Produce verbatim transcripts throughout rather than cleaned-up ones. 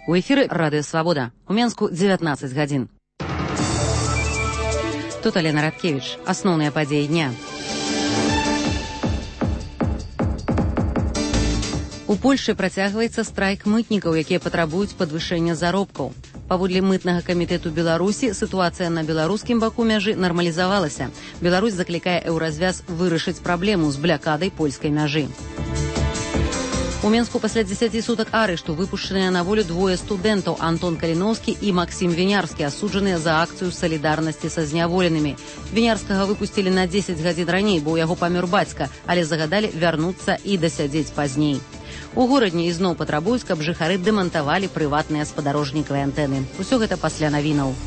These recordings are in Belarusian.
У эфіры Радыё Свабода. У Менску дзевятнаццаць гадзін. Тут Алена Радкевіч. Асноўныя падзеі дня. У Польшы працягваецца страйк мытнікаў, якія патрабуюць падвышэння заробкаў. Паводле мытнага камітэту Беларусі, сітуацыя на беларускім баку мяжы нармалізавалася. Беларусь заклікае еўразвяз вырашыць праблему з блякадай польскай мяжы. У Менску пасля дзесяці сутак арышту выпушчаныя на волю двое студэнтаў Антон Каліноўскі і Максім Вінярскі, асуджаныя за акцыю салідарнасці са зняволенымі. Вінярскага выпусцілі на дзесяць гадзін раней, бо ў яго памёр бацька, але загадалі вярнуцца і дасядзець пазней. У горадні ізноў патрабуюць, каб жыхары дэмантавалі прыватныя спадарожнікавыя антэны. Усё гэта пасля навінаў.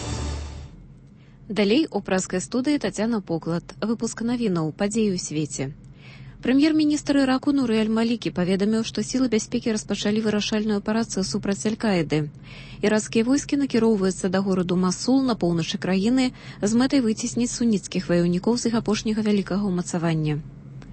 Далей у праскай студыі Тацяна Поклад. Выпуск навінаў «Падзеі ў свеце». Прэм'ер-міністр Іраку Нуры Аль-Малікі паведаміў, што сілы бяспекі распачалі вырашальную аперацыю супраць Аль-Каіды. Іракскія войскі накіроўваюцца да гораду Масул на поўначы краіны з мэтай выцесніць суніцкіх ваяўнікоў з іх апошняга вялікага ўмацавання.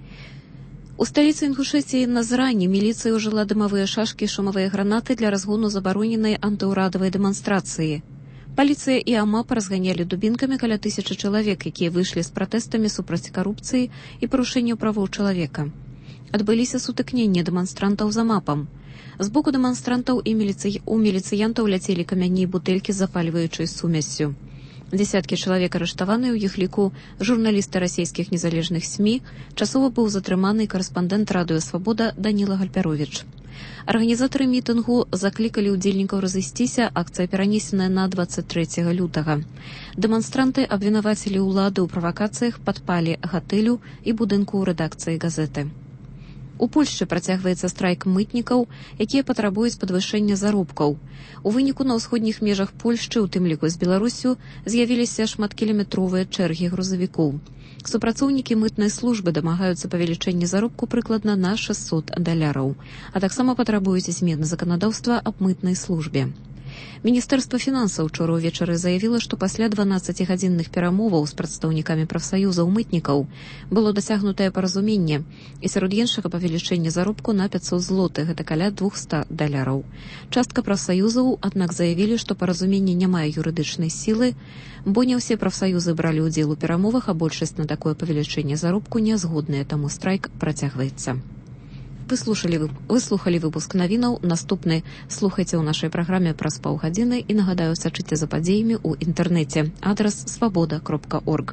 У сталіцы Інгушэтіі Назрані міліцыя ўжыла дымавыя шашкі і шумавыя гранаты для разгону забароненай антыўрадавай дэманстрацыі. Паліцыя і АМАП разганялі дубінкамі каля тысячы чалавек, якія выйшлі з пратэстамі супраць карупцыі і парушэнняў правоў чалавека. Адбыліся сутыкненні дэманстрантаў з АМАПам. З боку дэманстрантаў і міліцый... у міліцыянтаў ляцелі камяні і бутэлькі з запальваючай сумяссю. Десяткі чалавек арыштаваныя, у іх ліку журналісты расійскіх незалежных СМІ, часова быў затрыманы карэспандэнт Радыё Свабода Даніла Гальпяровіч. Арганізатары мітынгу заклікалі ўдзельнікаў разысціся, акцыя перанесеная на дваццаць трэцяга лютага. Дэманстранты абвінавацілі ўлады ў правакацыях, падпалі гатэлю і будынку ў рэдакцыі газеты. У Польшчы працягваецца страйк мытнікаў, якія патрабуюць падвышэння заробкаў. У выніку на ўсходніх межах Польшчы, у тым ліку з Беларусю, з'явіліся шматкіламетровыя чэргі грузавікоў. Супрацоўнікі мытнай службы дамагаюцца павелічэння заробку прыкладна на шэсцьсот даляраў, а таксама патрабуюць змены заканадаўства аб мытнай службе. Міністэрства фінансаў учора ўвечары заявіла, што пасля дванаццацігадзінных перамоваў з прадстаўнікамі прафсаюзаў мытнікаў было дасягнутае паразуменне, і сярод іншага павелічэння заробку на пяцьсот злотых, гэта каля двухсот даляраў. Частка прафсаюзаў, аднак, заявілі, што паразуменне не мае юрыдычнай сілы, бо не ўсе прафсаюзы бралі ўдзел у перамовах, а большасць на такое павелічэнне заробку не згодныя, таму страйк працягваецца. Вы слушали, выслухали выпуск навінаў. Наступны слухайце ў нашай праграме праз паўгадзіны і, нагадаю, сачыце за падзеямі ў інтэрнэце. Адрас свабода кропка орг.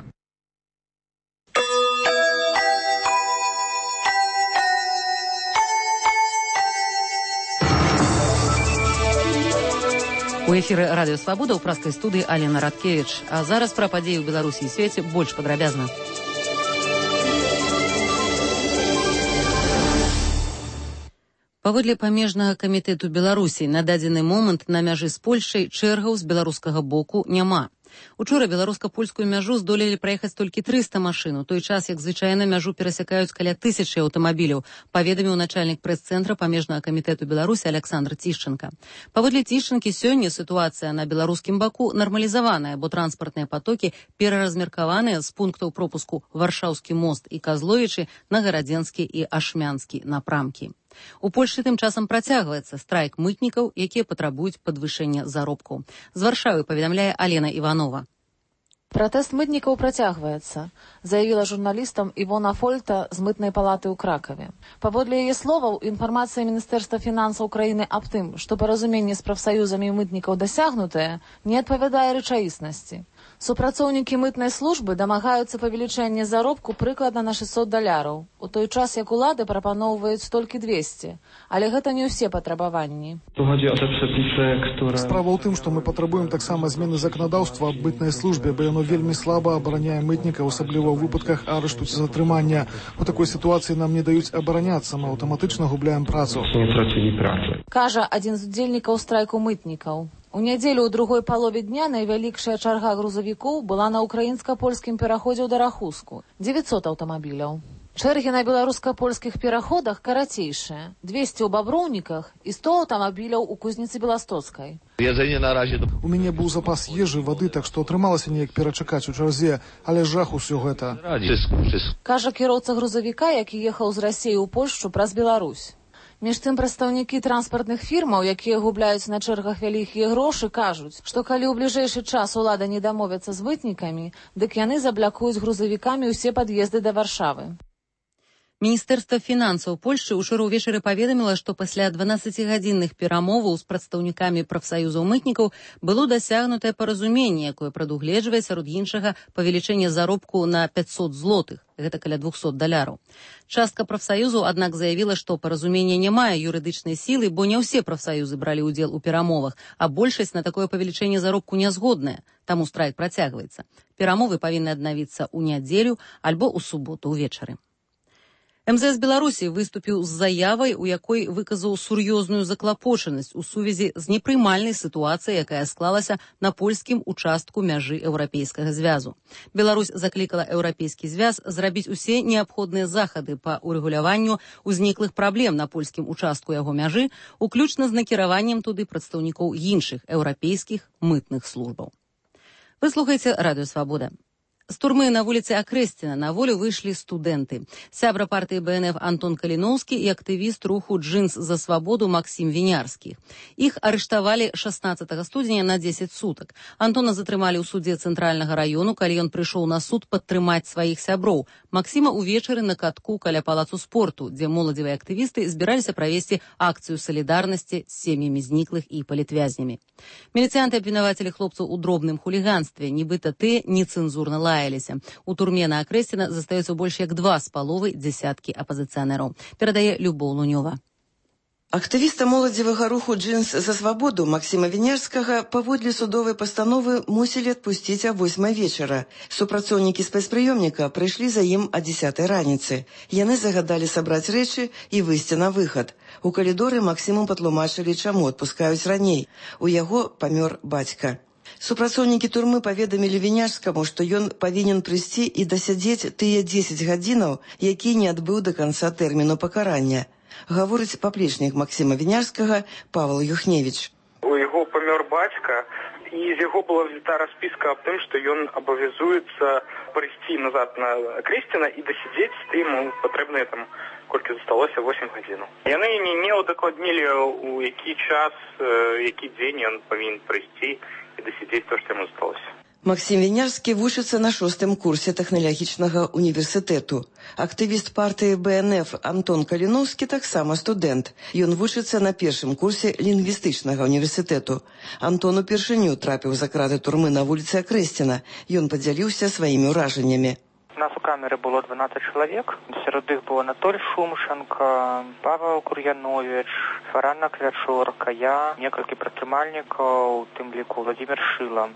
У эфіры Радыё Свабода ў праскай студыі Алена Радкевіч. А зараз пра падзеі ў Беларусі і свеце больш падрабязна. Паводле памежнага камітэту Беларусі на дадзены момант на мяжы з Польшай чэргаў з беларускага боку няма. Учора беларуска-польскую мяжу здолелі праехаць толькі трыста машын, у той час, як звычайна мяжу перасякаюць каля тысячы аўтамабіляў, паведаміў начальнік прэс-цэнтра памежнага камітэту Беларусі Александр Тішченка. Паводле Тішченкі, сёння сітуацыя на беларускім баку нармалізаваная, бо транспартныя патокі пераразмеркаваныя з пунктаў пропуску Варшаўскі мост і Казловічы на Гарадзенскі і Ашмянскі напрамкі. У Польшы тым часам працягваецца страйк мытнікаў, якія патрабуюць падвышэння заробкаў. З Варшавы паведамляе Алена Іванова. Пратэст мытнікаў працягваецца, заявіла журналістам Івона Фольта з мытнай палаты ў Кракаве. Паводле яе словаў, інфармацыя Міністэрства фінансаў краіны аб тым, што паразуменне з прафсаюзамі мытнікаў дасягнутае, не адпавядае рэчаіснасці. Супрацоўнікі мытнай службы дамагаюцца павелічэння заробку прыкладна на шэсцьсот даляраў, у той час, як улады прапаноўваюць толькі двесце, але гэта не ўсе патрабаванні. Справа ў тым, што мы патрабуем таксама змены заканадаўства аб мытнай службе, бо яно вельмі слаба абараняе мытнікаў, асабліва ў выпадках арышту ці затрымання. У такой сітуацыі нам не даюць абараняцца, мы аўтаматычна губляем працу. Кажа адзін з удзельнікаў страйку мытнікаў. У нядзелю ў другой палове дня найвялікшая чарга грузавікоў была на ўкраінска-польскім пераходзе ў Дарахуску – дзевяцьсот аўтамабіляў. Чэргі на беларуска-польскіх пераходах карацейшыя – двесце ў Баброўніках і сто аўтамабіляў у Кузніцы Беластоцкай. У мяне быў запас ежы, вады, так што атрымалася неяк перачакаць у чарзе, але жах усё гэта. Кажа кіроўца грузавіка, які ехаў з Расіі ў Польшчу праз Беларусь. Між тым прадстаўнікі транспартных фірмаў, якія губляюць на чэргах вялікія грошы, кажуць, што калі ў бліжэйшы час улада не дамовяцца з мытнікамі, дык яны заблакуюць грузавікамі ўсе пад'езды да Варшавы. Міністэрства фінансаў Польшчы ўчора ўвечары паведаміла, што пасля дванаццацігадзінных перамоваў з прадстаўнікамі прафсаюзаў мытнікаў было дасягнутае паразуменне, якое прадугледжвае сярод іншага павелічэнне заробку на пяцьсот злотых, гэта каля двухсот даляраў. Частка прафсаюзаў, аднак, заявіла, што паразуменне не мае юрыдычнай сілы, бо не ўсе прафсаюзы бралі ўдзел у перамовах, а большасць на такое павелічэнне заробку не згодная, таму страйк працягваецца. Перамовы павінны аднавіцца ў нядзелю альбо ў суботу ўвечары. эм зэ эс Беларусі выступіў з заявай, у якой выказаў сур'ёзную заклапочанасць у сувязі з непрымальнай сітуацыяй, якая склалася на польскім участку мяжы Еўрапейскага звязу. Беларусь заклікала Еўрапейскі звяз зрабіць усе неабходныя захады па урэгуляванню ўзніклых праблем на польскім участку яго мяжы, уключна з накіраваннем туды прадстаўнікоў іншых еўрапейскіх мытных службаў. Вы слухаеце Радыё Свабода. З турмы на вуліцы Акрэсціна на волю выйшлі студэнты. Сябра партыі бэ эн эф Антон Каліноўскі і актывіст руху «Джинс за свабоду» Максім Вінярскі. Іх арыштавалі шаснаццатага студзеня на дзесяць сутак. Антона затрымалі ў судзе цэнтральнага раёну, калі ён прыйшоў на суд падтрымаць сваіх сяброў. Максіма ўвечары на катку каля палацу спорту, дзе моладзевыя актывісты збіраліся правесці акцыю салідарнасці з сем'ямі зніклых і палітвязнямі. Міліцыянты абвінавацілі хлопцаў у дробным хуліганстве, нібыта тыя нецэнзурна лаяліся. У турме на Акрэсціна застаюцца больш як два з паловай дзясяткі апазіцыянераў. Перадае Любоў Лунёва. Актывіста моладзевага руху «Джинс за свабоду» Максіма Вінярскага паводле судовай пастановы мусілі адпусціць а восьмай вечара. Супрацоўнікі спецпрыёмніка прыйшлі за ім а дзесятай раніцы. Яны загадалі сабраць рэчы і выйсці на выхад. У калідоры Максіму патлумачылі, чаму адпускаюць раней. У яго памёр бацька. Супрацоўнікі турмы паведамілі Вінярскаму, што ён павінен прыйсці і дасядзець тыя дзесяць гадзінаў, які не адбыў да канца тэрміну пакарання. Гаворыць паплечнік Максіма Вінярскага Павел Юхневіч. У яго памёр бацька, і з яго была взята распіска аб тым, што ён абавязуецца прыйсці назад на Акрэсціна і дасядзець ім патрэбныя там колькі засталося восем гадзінаў. Яны не удакладнілі, у які час, які дзень ён павінен прыйсці і дасядзець то, што яму засталося. Максім Вінярскі вучыцца на шостым курсе тэхналагічнага універсітэту. Актывіст партыі бэ эн эф Антон Каліноўскі таксама студэнт. Ён вучыцца на першым курсе лінгвістычнага універсітэту. Антон упершыню трапіў за краты турмы на вуліцы Акрэсціна. Ён падзяліўся сваімі ўражаннямі. У нас у камеры было дванаццаць чалавек. Сярод іх было Анатоль Шумшанка, Павел Кур'яновіч, Фарана Клячорка, я, некалькі прадтрымальнікаў, у тым ліку Владимир Шыла.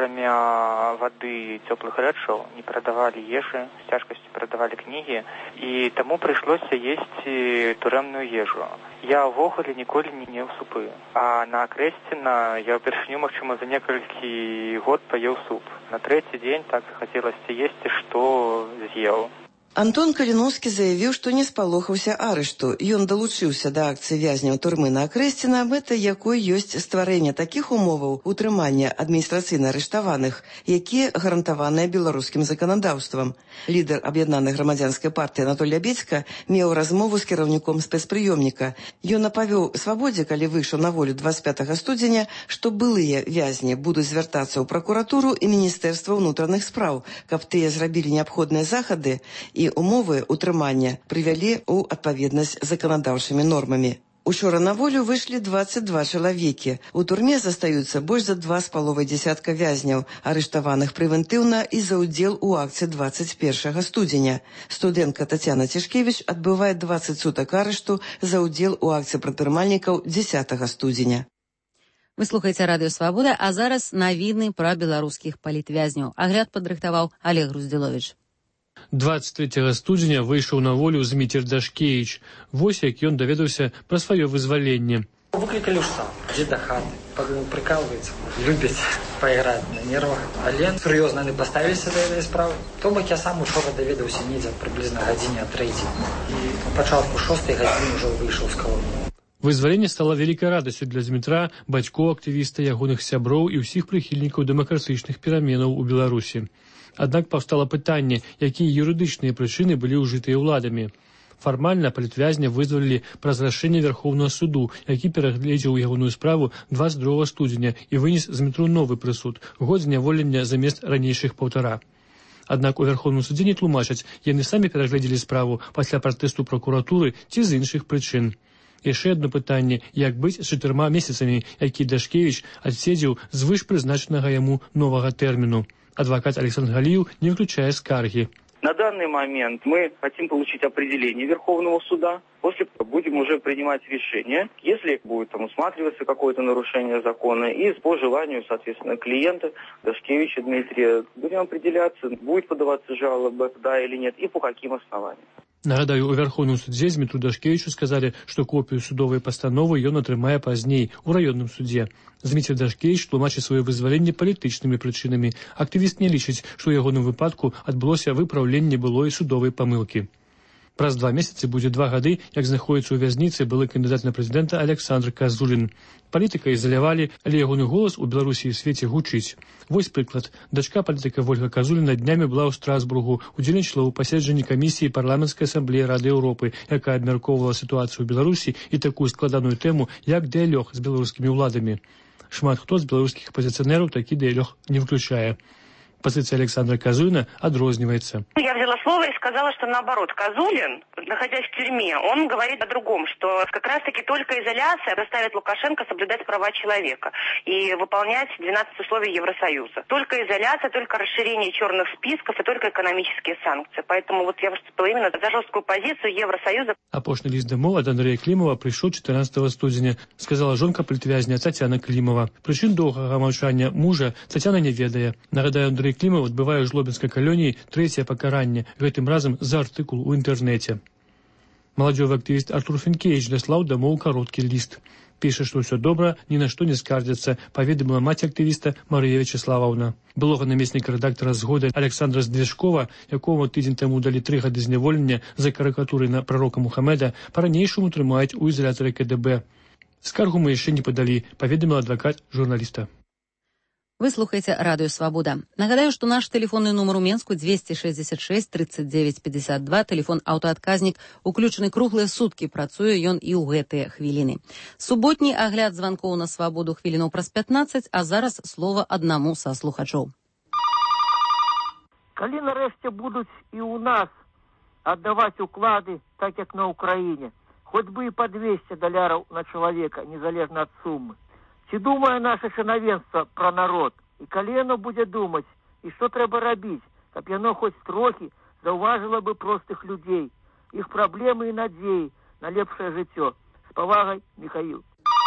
Акрамя вады і цёплых рэчаў не перадавалі ежы, з цяжкасцю перадавалі кнігі, і таму прыйшлося есці турэмную ежу. Я ўвогуле ніколі не еў супы. А на Акрэсціна я ўпершыню, магчыма, за некалькі год паеў суп. На трэці дзень так захацелася есці, што з'еў. Антон Каліноўскі заявіў, што не спалохаўся арышту. Ён далучыўся да акцыі вязняў турмы на Акрэсціна, мэтай якой ёсць стварэнне такіх умоваў утрымання адміністрацыйна арыштаваных, якія гарантаваныя беларускім заканадаўствам. Лідар аб'яднанай грамадзянскай партыі Анатоль Лябедзька меў размову з кіраўніком спецпрыёмніка. Ён апавёў Свабодзе, калі выйшаў на волю дваццаць пятага студзеня, што былыя вязні будуць звяртацца ў пракуратуру і Міністэрства ўнутраных спраў, каб тыя зрабілі неабходныя захады і умовы утрымання прывялі ў адпаведнасць заканадаўчымі нормамі. Учора на волю выйшлі дваццаць два чалавекі. У турме застаюцца больш за два з паловай дзясятка вязняў, арыштаваных прэвентыўна і за ўдзел у акцыі дваццаць першага студзеня. Студэнтка Тацяна Цішкевіч адбывае дваццаць сутак арышту за ўдзел у акцыі прадпрымальнікаў дзесятага студзеня. Вы слухаеце Радыё Свабода, а зараз навіны пра беларускіх палітвязняў. Агляд падрыхтаваў Олег Груздзіловіч. дваццаць трэцяга студзеня выйшаў на волю Зміцер Дашкевіч. Вось як ён даведаўся пра сваё вызваленне. Выклікалі ў сам, дзе да хаты. Падумаў, прыкалваецца, любяць пайграць на нервах. Але сур'ёзна яны паставіліся да гэтай справы. То бок я сам учора даведаўся недзе прыблізна гадзіне а трэцяй. І на пачатку шостай гадзіны ўжо выйшаў з калоніі. Вызваленне стала вялікай радасцю для Змітра, бацькоў актывіста, ягоных сяброў і ўсіх прыхільнікаў дэмакратычных пераменаў у Беларусі. Аднак паўстала пытанне, якія юрыдычныя прычыны былі ўжытыя ўладамі. Фармальна палітвязня вызвалілі праз рашэнне Верхоўнага суду, які перагледзеў ягоную справу двадцать другого студзеня і вынес з метру новы прысуд – год зняволення замест ранейшых паўтара. Аднак у Верхоўным судзе не тлумачаць, яны самі перагледзелі справу пасля пратэсту пракуратуры ці з іншых прычын. Яшчэ одно пытанне, як быць з чатырма месяцамі, які Дашкевіч адседзеў звыш прызначанага яму новага тэрміну. Адвокат Александр Галиев не выключая скарги. На данный момент мы хотим получить определение Верховного суда. После будем уже принимать решение, если будет там усматриваться какое-то нарушение закона. И по желанию, соответственно, клиента Дашкевича Дмитрия будем определяться, будет подаваться жалоба, да или нет, и по каким основаниям. Нагадаю, у Верховным судзе Змітру Дашкевічу сказалі, што копію судовай пастановы ён атрымае пазней у раённым судзе. Зміцер Дашкевіч тлумачыць сваё вызваленне палітычнымі прычынамі. Актывіст не лічыць, што ў ягоным выпадку адбылося выпраўленне былой судовай памылкі. Праз два месяцы будзе два гады, як знаходіцца ў вязніцы былы кандыдат на прэзідэнта Александр Казулін. Палітыка ізалявалі, але ягоны голас у Беларусі і свеце гучыць. Вось прыклад. Дачка палітыка Вольга Казуліна днямі была ў Страсбургу, удзельнічала ў паседжанні камісіі парламенцкай асамблеі Рады Еўропы, якая абмяркоўвала сітуацыю ў Беларусі і такую складаную тэму, як дыялог з беларускімі ўладамі. Шмат хто з беларускіх апозіцыянераў такі дыялог не выключае. Позиция Александра Казулина отрознивается. Я взяла слово и сказала, что наоборот, Казулин, находясь в тюрьме, он говорит о другом, что как раз-таки только изоляция заставит Лукашенко соблюдать права человека и выполнять двенадцать условий Евросоюза. Только изоляция, только расширение черных списков и только экономические санкции. Поэтому вот я выступила именно за жесткую позицию Евросоюза. Апошні ліст дамоў ад Андрэя Клімова прыйшоў чатырнаццатага студзеня, сказала жонка палітвязня Тацяна Клімова. Прычын доўгага маўчання мужа Тацяна не ведае. Нагадаю, Андрей Клімов адбывае ў жлобінскай калоніі трэцяе пакаранне, гэтым разам за артыкул у інтэрнэце. Маладзёвы актывіст Артур Фінкевіч даслаў дамоў кароткі ліст. Піша, што ўсё добра, ні на што не скардзяцца, паведаміла маці актывіста Марыя Вячеславаўна. Былога намесніка рэдактара «Згоды» Александра Здвижкова, якому тыдзень таму далі тры гады зняволення за карыкатуры на прарока Мухаммеда, па-ранейшаму трымаюць у ізалятары ка дэ бэ. Скаргу мы яшчэ не падалі, паведаміл адвакат журналіста. Вы слухаеце радыё «Свабода». Нагадаю, што наш тэлефонны нумар у Менску двести шестьдесят шесть тридцать девять пятьдесят два, тэлефон аўтаадказнік, уключаны круглыя суткі, працуе ён і ў гэтыя хвіліны. Суботні агляд званкоў на «Свабоду» хвілінаў праз пятнаццаць, а зараз слова аднаму са слухачоў. Калі нарэшце будуць і ў нас аддаваць уклады, так як на Украіне, хоць бы і па двести даляраў на чалавека, незалежна ад сумы. Ці думае наша чынавенства пра народ? І калі яно будзе думаць, і што трэба рабіць, каб яно хоць трохі заўважыла бы простых людзей, іх праблемы і надзеі на лепшае жыццё. З павагай, Міхаіл.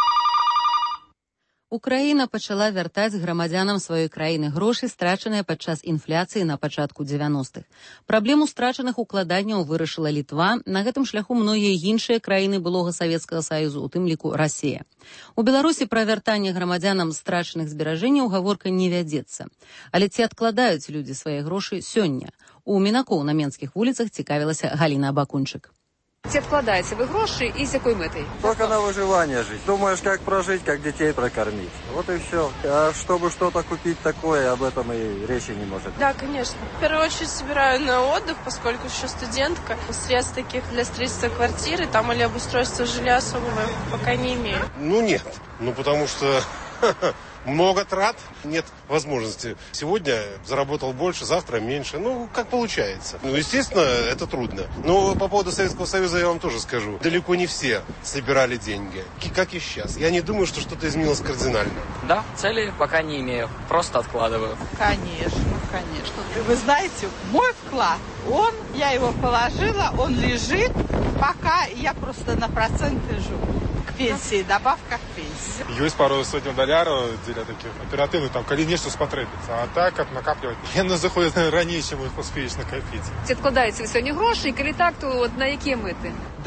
Украіна пачала вяртаць грамадзянам сваёй краіны грошы, страчаныя падчас інфляцыі на пачатку дзевяностых. Праблему страчаных укладанняў вырашыла Літва, на гэтым шляху многія іншыя краіны былога Савецкага Саюзу, у тым ліку Расія. У Беларусі пра вяртанне грамадзянам страчаных зберажэнняў гаворка не вядзецца. Але ці адкладаюць людзі свае грошы сёння? У мінакоў на менскіх вуліцах цікавілася Галіна Абакунчык. Ці адкладаеце вы грошы і з якой мэтай? Только на выживание жить. Думаешь, как прожить, как детей прокормить. Вот и все. А чтобы что-то купить такое, об этом и речи не может. Да, конечно. В первую очередь собираю на отдых, поскольку еще студентка. Средств таких для строительства квартиры там или обустройства жилья особого пока не имею. Ну нет. Ну потому что много трат, нет возможности. Сегодня заработал больше, завтра меньше. Ну, как получается. Ну, естественно, это трудно. Но по поводу Советского Союза я вам тоже скажу. Далеко не все собирали деньги, как и сейчас. Я не думаю, что что-то изменилось кардинально. Да, цели пока не имею. Просто откладываю. Конечно, конечно. Вы знаете, мой вклад, он, я его положила, он лежит, пока я просто на проценты живу. Пенсии, добавка к пенсии. Ёсць пару сотняў даляраў дзеля такіх аператыўных, там, калі нешта спатрэбіцца. А так, каб накапліваць, яны заходзяць раней, чым вы паспееш накапіць. Ці адкладаеце вы сёння грошы, і калі так, то от на якія мэты? Да,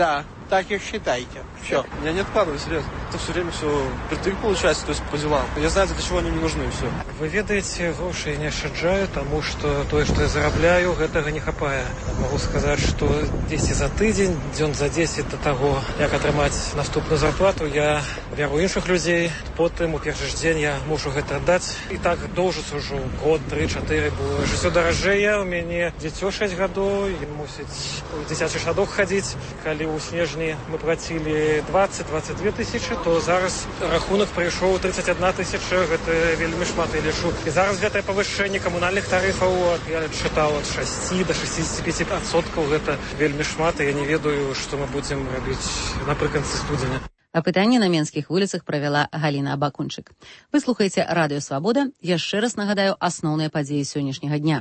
так и считайте. Все. Я не откладываю, серьезно. Это все время все притык получается, то есть по делам. Я знаю, для чего они мне нужны, и все. Вы ведаете, гроши не ашчаджаю, тому что то, что я зарабляю, гэтага не хапае. Могу сказать, что дзесьці за тыдзень, дзён за дзесяць до того, як атрымаць наступную зарплату, я вяру іншых людзей. Потым у першы ж дзень я мушу гэта аддаць. І так доўжыцца ўжо год, тры, чатыры, бо жыццё даражэе. У мяне дзіцё шэсць гадоў, ён мусіць у дзіцячы садок хадзіць. Калі ў снежні мы плацілі двадцать двадцать две тысячи, то зараз рахунак прыйшоў тридцать одна тысяча, гэта вельмі шмат, я лічу. І зараз гэтае павышэнне камунальных тарыфаў, я чытаў ад шасці до шестидесяти пяти процентов, гэта вельмі шмат, і я не ведаю, што мы будзем рабіць напрыканцы студзеня. Апытанне на менскіх вуліцах правяла Галіна Абакунчык. Вы слухаеце Радыё Свабода. Яшчэ раз нагадаю асноўныя падзеі сённяшняга дня.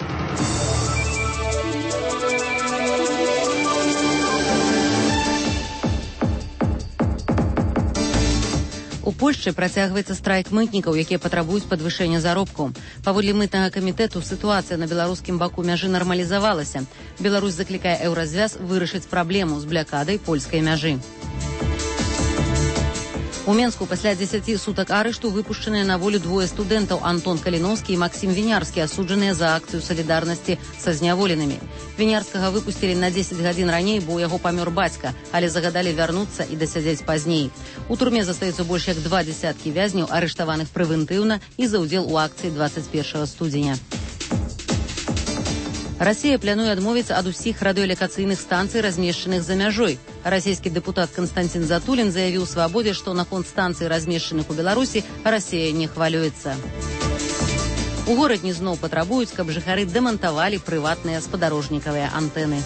У Польшчы працягваецца страйк мытнікаў, якія патрабуюць падвышэння заробкаў. Паводле мытнага камітэту сітуацыя на беларускім баку мяжы нармалізавалася. Беларусь заклікае Еўразвяз вырашыць праблему з блякадай польскай мяжы. У Менску пасля дзесяці сутак арышту выпушчаныя на волю двое студэнтаў Антон Каліноўскі і Максім Вінярскі, асуджаныя за акцыю салідарнасці са зняволенымі. Вінярскага выпусцілі на дзесяць гадзін раней, бо ў яго памёр бацька, але загадалі вярнуцца і дасядзець пазней. У турме застаюцца больш як два дзесяткі вязняў, арыштаваных прэвентыўна і за ўдзел у акцыі двадцать першага студзеня. Расія плануе адмовіцца ад усіх радыёлакацыйных станцый, размешчаных за мяжой. Расійскі дэпутат Канстанцін Затулін заявіў Свабодзе, што наконт станцый, размешчаных у Беларусі, Расія не хвалюецца. У горадні зноў патрабуюць, каб жыхары дэмантавалі прыватныя спадарожнікавыя антэны.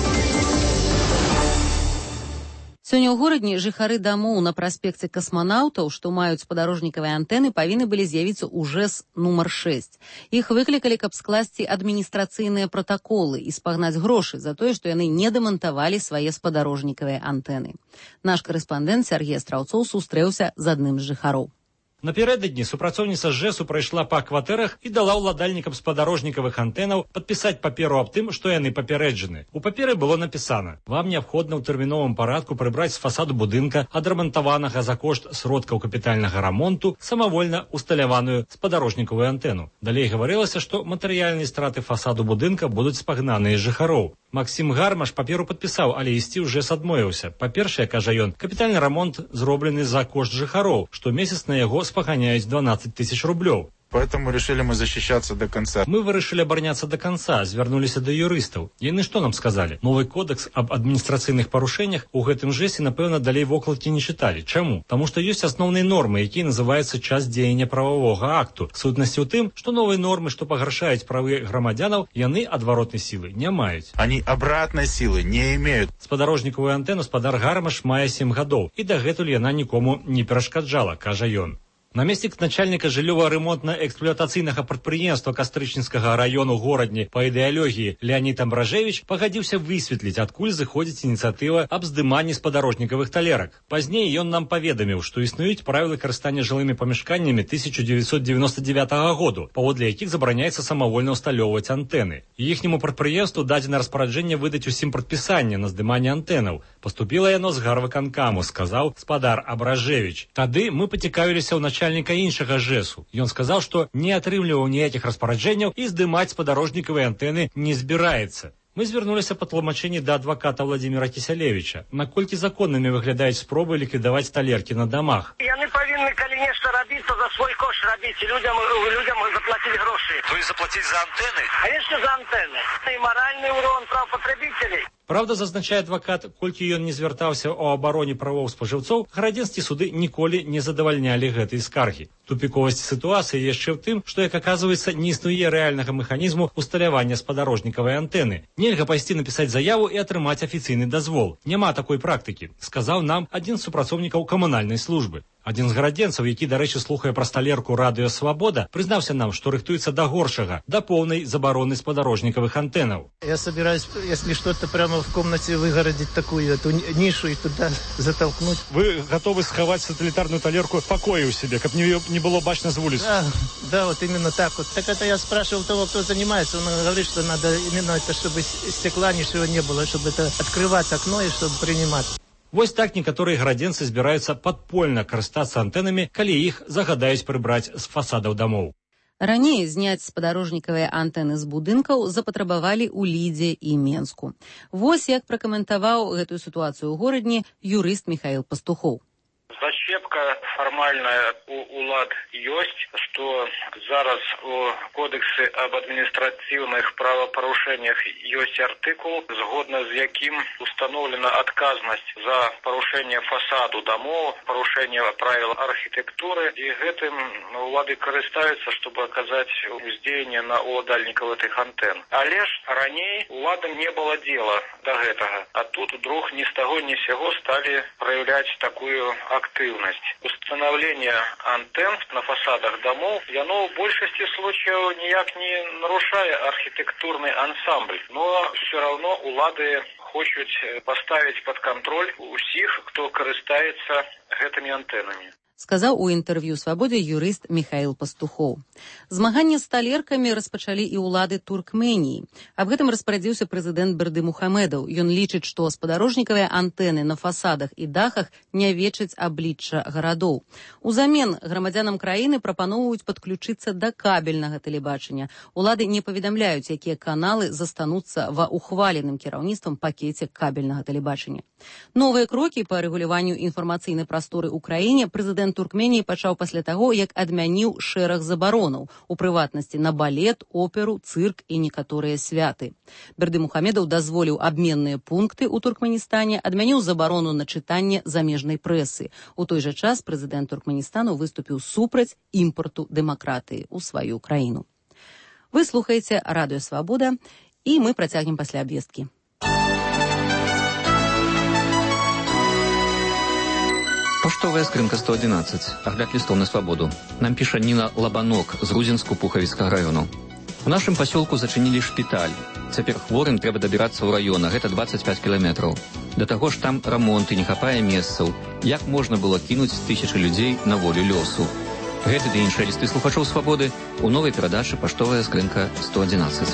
Сёння ў горадні жыхары дамоў на праспекце касманаўтаў, што маюць спадарожнікавыя антэны, павінны былі з'явіцца ў ЖЭС нумар шэсць. Іх выклікалі, каб скласці адміністрацыйныя пратаколы і спагнаць грошы за тое, што яны не дэмантавалі свае спадарожнікавыя антэны. Наш карэспандэнт Сергей Страўцоў сустрэўся з адным з жыхароў. Напярэдадні супрацоўніца ЖЭСу прайшла па кватэрах і дала ўладальнікам спадарожнікавых antэнаў падпісаць паперу аб тым, што яны папярэджаны. У паперы было напісана: вам неабходна ў тэрміновым парадку прыбраць з фасаду будынка, адрамантаванага за кошт сродкаў капітальнага рамонту, самавольна усталяваную спадарожнікавую антэну. Далей гаварылася, што матэрыяльныя страты фасаду будынка будуць спагнаныя з жыхароў. Максім Гармаш паперу падпісаў, але ісці ў ЖЭС адмовіўся. Па-першае, кажа ён, капітальны рамонт зроблены за кошт жыхароў, што месяц на яго спаганяюць дванадцать тысяч рублёў. Поэтому решили мы защищаться до конца. Мы вырашылі абараняцца до конца, звярнуліся да юрыстаў. Яны што нам сказалі? Новы кодекс аб адміністрацыйных парушэннях у гэтым жэсе, напэўна, далей вокладкі не чыталі. Чаму? Таму што ёсць асноўныя нормы, якія называюцца час дзеяння прававога акту. Сутнасць у тым, што новыя нормы, што пагаршаюць правы грамадзянаў, яны адваротнай сілы не маюць. Они обратной силы не имеют. Спадарожнікавую антэну спадар Гармаш мае сем гадоў, і дагэтуль яна нікому не перашкаджала, кажа ён. Намеснік начальніка жыллёва-ремонтна-эксплуатацыйнага прадпрыемства Кастрычніцкага раёну горадні па ідэалогіі Леонід Амбражевіч пагадзіўся высветліць, адкуль зыходзіць ініцыятыва аб здыманні спадарожнікавых талерак. Пазней ён нам паведаміў, што існуюць правілы карыстання жылымі памяшканнямі тысяча девятьсот девяносто девятого году, паводле якіх забараняецца самавольна ўсталёўваць антэны. Іхняму прадпрыемству дадзена распараджэнне выдаць усім прадпісанне на здыманне антэнаў. Паступіла яно з гарвыканкаму, сказаў спадар Абражевіч. Тады мы пацікавіліся ў начальніка начальніка іншага ЖЭСу. Ён сказаў, што не атрымліваў ніякіх распараджэнняў і здымаць спадарожнікавыя антэны не збіраецца. Мы звярнуліся па тлумачэнні да адваката Владзіміра Кісялевіча. Наколькі законнымі выглядаюць спробы ліквідаваць талеркі на дамах? Яны павінны, калі нешта рабіць, то за свой кошт рабіць, і людям, людям заплаціць грошы. То есть заплатить за антенны? Конечно, за антенны. И моральный урон прав потребителей. Правда, зазначае адвакат, колькі ён не звяртаўся ў абароне правоў спажыўцоў, гарадзенскія суды ніколі не задавальнялі гэтай скаргі. Тупіковасць сітуацыі яшчэ ў тым, што, як аказваецца, не існуе рэальнага механізму усталявання спадарожнікавай антэны. Нельга пайсці напісаць заяву і атрымаць афіцыйны дазвол. Няма такой практыкі, сказаў нам адзін з супрацоўнікаў камунальнай службы. Адзін з гарадзенцаў, які, дарэчы, слухае пра сталерку Радыё Свабода, прызнаўся нам, што рыхтуецца да горшага, да поўнай забароны спадарожнікавых антэнаў. Я собираюсь, если что-то прямо в комнате выгородить такую эту нишу и туда затолкнуть. Вы готовы сховать сателлитарную талерку в покое у себя, как не, не было бачно с улицы? Да, да, вот именно так вот. Так это я спрашивал того, кто занимается, он говорит, что надо именно это, чтобы стекла ничего не было, чтобы это открывать окно и чтобы принимать. Вось так некаторыя гарадзенцы збіраюцца падпольна карыстацца антэнамі, калі іх загадаюць прыбраць з фасадаў дамоў. Раней зняць спадарожнікавыя антэны з будынкаў запатрабавалі ў Лідзе і Менску. Вось як пракаментаваў гэтую сітуацыю ў горадні юрыст Михаил Пастухоў. Зачепка фармальная у улад ёсць, што зараз у кодексе об адміністратыўных правапарушэннях ёсць артыкул, згодна з якім установлена адказнасць за парушэнне фасаду дамоў, парушэнне правил архітэктуры, і гэтым улады карыстаюцца, чтобы аказаць уздзеянне на уладальнікаў этих антэн. Але ж раней уладам не было дела до гэтага, а тут вдруг ни с того ни с сего стали проявлять такую активность. Установление антенн на фасадах домов, оно в большинстве случаев никак не нарушая архитектурный ансамбль, но все равно улады хочут поставить под контроль усіх, кто карыстаецца гэтымі антеннами. Сказаў у інтэрв'ю «Свабодзе» юрыст Михаил Пастухоў. Змаганне з талеркамі распачалі і ўлады Туркменіі. Аб гэтым распарадзіўся прэзідэнт Бердымухамедаў. Ён лічыць, што спадарожнікавыя антэны на фасадах і дахах нявечаць аблічча гарадоў. Узамен грамадзянам краіны прапаноўваюць падключыцца да кабельнага тэлебачання. Улады не паведамляюць, якія каналы застануцца ва ухваленым кіраўніцтвам пакеце кабельнага тэлебачання. Новыя крокі па рэгуляванню інфармацыйнай прасторы ў краіне прэзідэнт Туркменіі пачаў пасля таго, як адмяніў шэраг забаронаў, у прыватнасці на балет, оперу, цырк і некаторыя святы. Бердымухамедаў дазволіў абменныя пункты ў Туркменістане, адмяніў забарону на чытанне замежнай прэсы. У той жа час прэзідэнт Туркменістану выступіў супраць імпарту дэмакратыі ў сваю краіну. Вы слухаеце Радыё Свабода, і мы працягнем пасля абвесткі. Поштовая скрынка сто одиннадцать. Огляд листов на свободу. Нам пишет Нина Лабанок з Рудзінску-Пухавіцкага району. У нашым пасёлку зачынілі шпіталь. Цяпер хворым трэба дабірацца ў раён, а гэта двадцать пять кіламетраў. Да таго ж там рамонт і не хапае месцаў. Як можна было кінуць тысячы людзей на волю лёсу? Гэты ды іншыя лісты слухачоў свабоды у новай перадачы «Поштовая скрынка сто одиннадцать».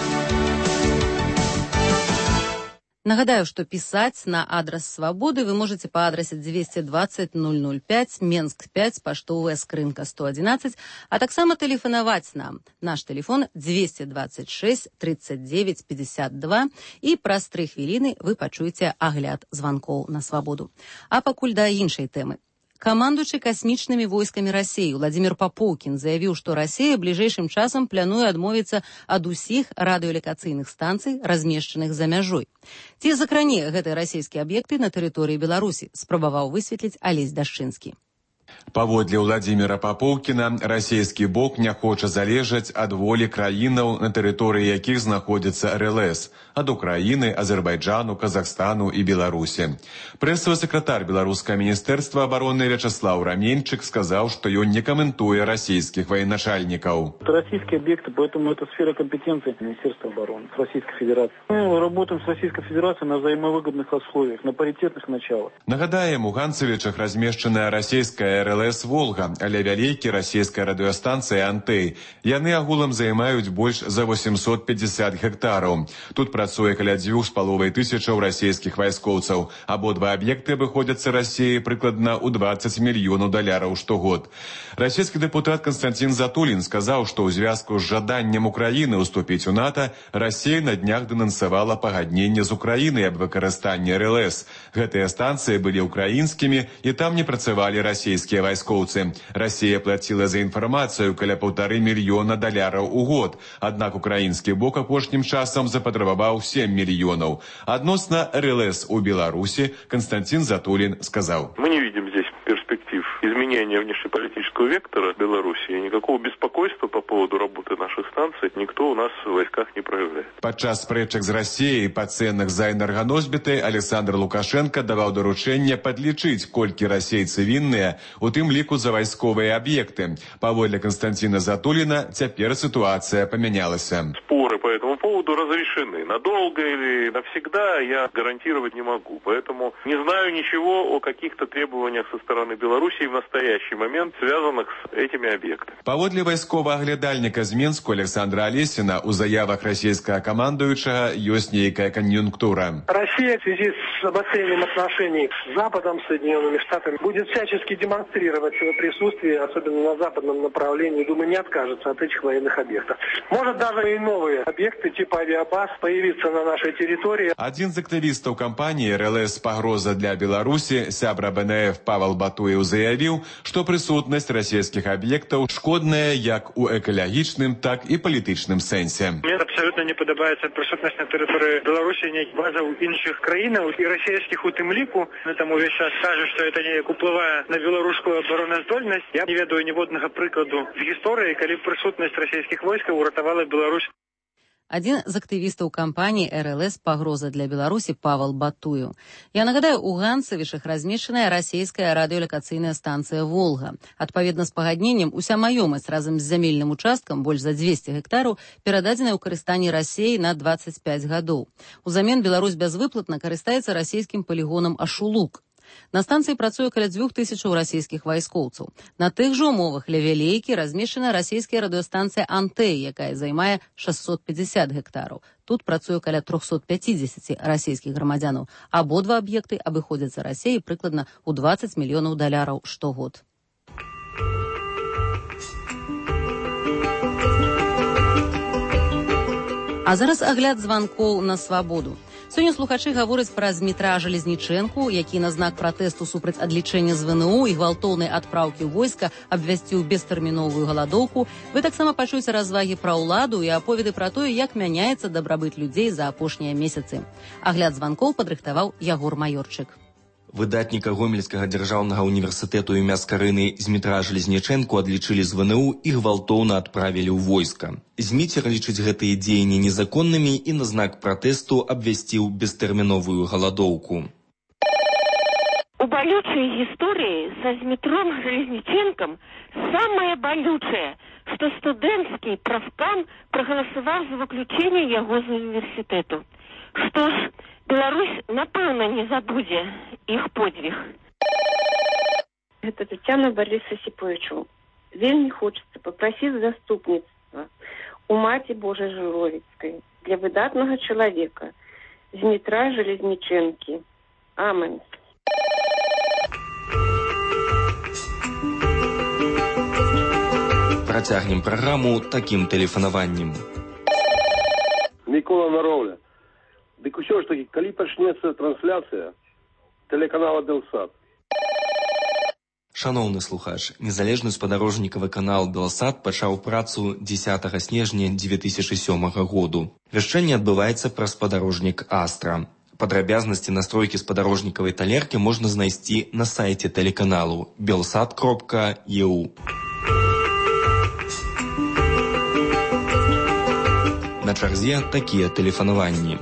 Нагадаю, что писать на адрес «Свободы» вы можете по адресе двести двадцать ноль ноль пять, Менск пять, поштовая скрынка сто одиннадцать, а таксама тэлефанаваць нам. Наш телефон двести двадцать шесть тридцать девять пятьдесят два, и праз тры хвіліны вы пачуеце агляд званкоў на «Свободу». А пакуль да іншай тэмы. Камандуючы касмічнымі войскамі Расіі Владзімір Папоўкін заявіў, што Расія бліжэйшым часам плануе адмовіцца ад усіх радыёлакацыйных станцый, размешчаных за мяжой. Ці закране гэтыя расійскія аб'екты на тэрыторыі Беларусі, спрабаваў высветліць Алесь Дашчынскі. Паводле Владзіміра Папоўкіна, расійскі бок не хоча залежаць ад волі краінаў, на тэрыторыі якіх знаходзіцца эр эл эс, ад Украіны, Азербайджану, Казахстану і Беларусі. Прэсавы сакратар Беларускага міністэрства абароны Вячаслаў Раменчык сказаў, што ён не каментуе расійскіх военачальнікаў. Это российские объекты, поэтому это сфера компетенции Министерства обороны Российской Федерации. Мы работаем с Российской Федерацией на взаимовыгодных условиях, на паритетных началах. Нагадаем, у Ганцевічах размешчаная расійская эр эл эс «Волга», але вялікі расійская радыёстанцыя «Антэй». Яны агулам займаюць больш за восемьсот пятьдесят гектараў. Тут працуе каля дзвюх з паловай тысячаў расійскіх вайскоўцаў. Абодва аб'екты абыходзяцца Расіі прыкладна ў двадцать мільёнаў даляраў штогод. Расійскі дэпутат Константин Затулин сказаў, што ў звязку з жаданнем Украіны ўступіць у НАТО, Расія на днях дэнансавала пагадненне з Украінай аб выкарыстанні эр эл эс. Гэтыя станцыі былі украінскімі, і там не працавалі расійскія вайскоўцы. Расія плаціла за інфармацыю каля паўтары мільёна даляраў у год. Аднак украінскі бок апошнім часам запатрабаваў сем мільёнаў. Адносна эр эл эс у Беларусі Константин Затулин сказаў: Мы не видим здесь перспектив изменения внешнеполитического вектора Беларуси, и никакого беспокойства по поводу работы наших станций никто у нас в войсках не проявляет. Падчас спрэчак з Расіяй па цэнах за энерганосьбіты Александр Лукашенко даваў даручэнне падлічыць, колькі расейцы вінныя, у тым ліку за вайсковыя аб'екты. Паводле Константина Затулина, цяпер сітуацыя памянялася. Споры по этому поводу разрешены. Надолго или навсегда я гарантировать не могу. Поэтому не знаю ничего о каких-то требованиях со стороны Белоруссии в настоящий момент, связанных с этими объектами. Паводле вайскова-аглядальніка з Мінску Александра Олесина, у заявах расійскага камандуючага ёсць нейкая конъюнктура. Россия в связи с обострением отношений с Западом, Соединенными Штатами, будет всячески демонстрировать свое присутствие, особенно на западном направлении. Думаю, не откажется от этих военных объектов. Может даже и новые объекты типа авиабаз появиться на нашей территории. Один з активістаў кампаніі эр эл эс «Пагроза для Беларусі», сябра бэ эн эф Павел Батуев заявіў, што прысутнасць расійскіх аб'ектаў шкодная як у экалагічным, так і палітычным сэнсе. Мне абсолютно не падабаецца прысутнасць на тэрыторыі Беларусі нейкіх базаў іншых краінаў і расійскіх у тым ліку. Там увесь час кажа, што это неяк уплывае на беларускую абароназдольнасць. Я не ведаю ніводнага прыкладу з гісторыі, калі прысутнасць расійскіх войскаў уратавала Беларусь. Один з активістаў кампанії эр эл эс «Пагроза для Беларусі» Павел Батуев. Я нагадаю, у Ганцевішах размешчаная расійская радыёлакацыйная станцыя «Волга». Адпаведна з пагадненнем, уся маёмасць разам з зямельным участкам, больш за дзвесце гектараў, перададзеная ў карыстанні Расіі на дваццаць пяць гадоў. Узамен Беларусь бязвыплатна карыстаецца расійскім палігонам «Ашулук». На станцыі працуе каля дзвюх тысячаў расійскіх вайскоўцаў. На тых жа умовах ля Вялейкі размешчана расійская радыёстанцыя «Антэй», якая займае шэсцьсот пятьдесят гектараў. Тут працуе каля триста пятьдесят расійскіх грамадзянаў. Абодва аб'екты абыходзяцца Расіі прыкладна ў дваццаць мільёнаў даляраў штогод. А зараз агляд званкоў на свабоду. Сёння слухачы гавораць пра Змітра Жалезнічэнку, які на знак пратэсту супраць адлічэння з вэ эн у і гвалтоўнай адпраўкі ў войска абвясціў бестэрміновую галадоўку. Вы таксама пачуеце развагі пра ўладу і аповеды пра тое, як мяняецца дабрабыт людзей за апошнія месяцы. Агляд званкоў падрыхтаваў Ягор Маёрчык. Выдатніка Гомельскага дзяржаўнага універсітэту імя Скарыны Змітра Жалезнічэнку адлічылі з вэ эн у і гвалтоўна адправілі ў войска. Зміцер лічыць гэтыя дзеянні незаконнымі і на знак пратэсту абвясціў бестэрміновую галадоўку. У балючай гісторыі са Змітром Жалезнічэнкам самае балючае, што студэнцкі правкам прагаласаваў за выключэнне яго з універсітэту. Што ж, Беларусь, напэўна, не забудзе іх подвиг. Гэта Тетяна Бориса Сіповічу. Вельмі хочацца папрасіць заступніцтва у Маці Божай Жыровіцкай для выдатнага чалавека Змітра Жалезнічэнкі. Амен. Працягнем праграму такім тэлефанаваннем. Мікола Нароўля. Дык усё ж таки, калі пачнецца трансляцыя тэлеканала Белсат? Шановны слухач, незалежны спадарожнікавы канал Белсат пачаў працу дзесятага снежня дзве тысячы сёмага году. Вяшчанне адбываецца праз спадарожнік Астра. Падрабязнасці настройкі спадарожнікавай талеркі можна знайсці на сайце тэлеканалу белсат кропка е у. На чарзе такія тэлефанаванні.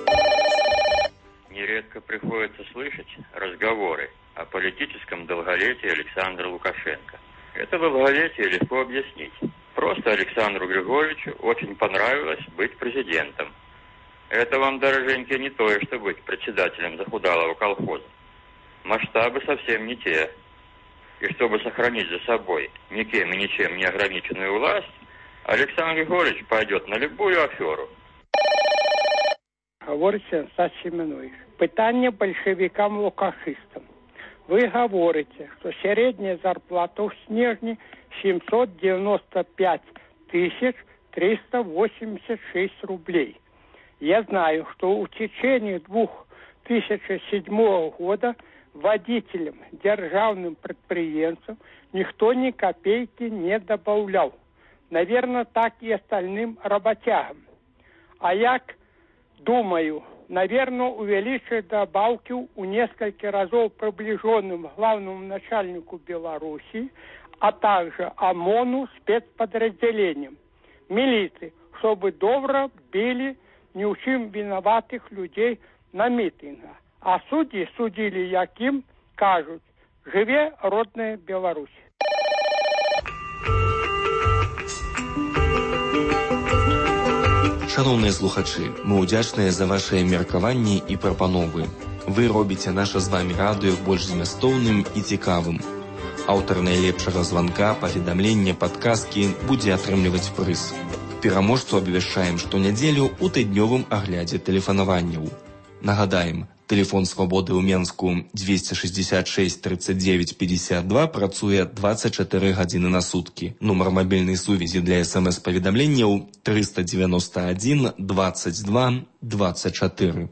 Нередко приходится слышать разговоры о политическом долголетии Александра Лукашенко. Это долголетие легко объяснить. Просто Александру Григорьевичу очень понравилось быть президентом. Это вам, дорогенькие, не то, что быть председателем захудалого колхоза. Масштабы совсем не те. И чтобы сохранить за собой никем и ничем не ограниченную власть, Александр Григорьевич пойдет на любую аферу. Говорите, Стас Семенович, питання большевикам-лукашистам. Вы говорите, что средняя зарплата в снежне семьсот девяносто пять тысяч триста восемьдесят шесть рублей. Я знаю, что в течение две тысячи седьмого года водителям, державным предприятиям никто ни копейки не добавлял. Наверное, так и остальным работягам. А як думаю, наверное, увеличить добавки у несколько разов приближенным главному начальнику Беларуси, а также ОМОНу спецподразделениям, милиции, чтобы добро били ни в чем виноватых людей на митингах. А судьи судили, яким кажут, живе родная Беларусь. Шановныя слухачы, мы ўдзячныя за вашыя меркаванні і прапановы. Вы робіце наша з вамі радыё больш змястоўным і цікавым. Аўтар найлепшага званка, паведамлення, падказкі будзе атрымліваць прыз. Пераможцу абвяшчаем штонядзелю ў тыднёвым аглядзе тэлефанаванняў. Нагадаем, тэлефон свабоды ў Менску двести шестьдесят шесть тридцать девять пятьдесят два працуе двадцать четыре гадзіны на суткі. Нумар мабільнай сувязі для смс-паведамленняў триста девяносто один двадцать два двадцать четыре.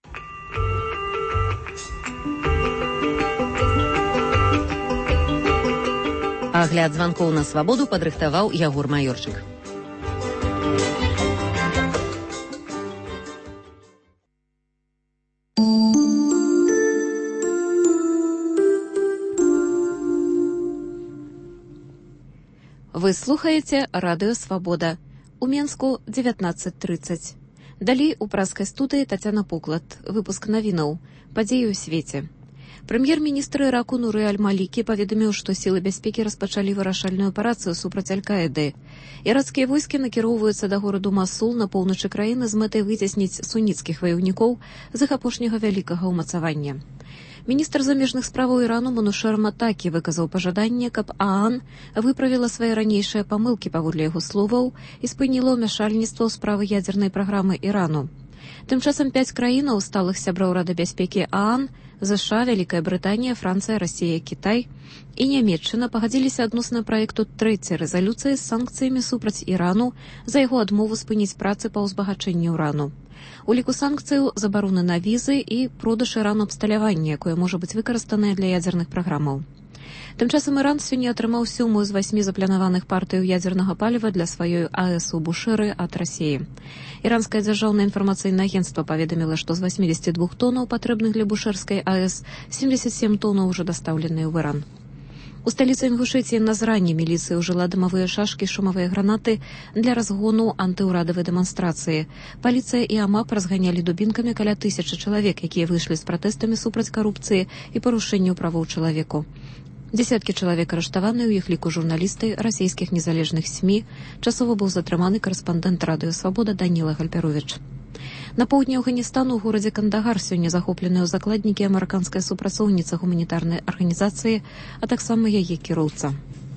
Агляд званкоў на свабоду падрыхтаваў Ягор Маёрчык. Вы слухаеце радыё «Свабода». У Менску девятнадцать тридцать. Далей у праскай студыі Тацяна Пуклад. Выпуск навінаў. Падзеі ў свеце. Прэм'ер-міністр Іраку Нуры Аль-Малікі паведаміў, што сілы бяспекі распачалі вырашальную аперацыю супраць Аль-Каіды. Ірацкія войскі накіроўваюцца да гораду Масул на поўначы краіны з мэтай выцясніць суніцкіх ваяўнікоў з іх апошняга вялікага ўмацавання. Міністр замежных справаў Ірану Манушер Матакі выказаў пажаданне, каб ААН выправіла свае ранейшыя памылкі, паводле яго словаў, і спыніла ўмяшальніцтва ў справы ядзернай праграмы Ірану. Тым часам пяць краінаў сталых сяброў Рады бяспекі ААН – ЗША, Вялікая Брытанія, Францыя, Расія, Кітай і Нямецчына пагадзіліся адносна праекту трэцяй рэзалюцыі з санкцыямі супраць Ірану за яго адмову спыніць працы па ўзбагачэнні ўрану. У ліку санкцыяў забароны на візы і продаж Ірану абсталявання, якое можа быць выкарыстанае для ядзерных праграмаў. Тым часам Іран сёння атрымаў сёмую з васьмі запланаваных партыяў ядзернага паліва для сваёй АЭС у Бушэры ад Расіі. Іранскае дзяржаўнае інфармацыйнае агенцтва паведаміла, што з восьмидесяти двух тоннаў, патрэбных для бушэрскай АЭС, семьдесят семь тоннаў уже дастаўленыя ў Іран. У сталіцы Інгушэтіі на зранні міліцыя ўжыла дымавыя шашкі, шумавыя гранаты для разгону антыўрадавай дэманстрацыі. Паліцыя і АМАП разганялі дубінкамі каля тысячы чалавек, якія выйшлі з пратэстамі супраць карупцыі і парушэнняў правоў чалавеку. Десяткі чалавек арыштаваны, у іх ліку журналісты расійскіх незалежных СМІ. Часова быў затрыманы карэспандэнт радыё «Свабода» Даніла Гальпяровіч. На поўдні Афганістану ў горадзе Кандагар сёння захопленыя ў закладнікі амерыканская супрацоўніца гуманітарнай арганізацыі, а таксама яе кіроўца.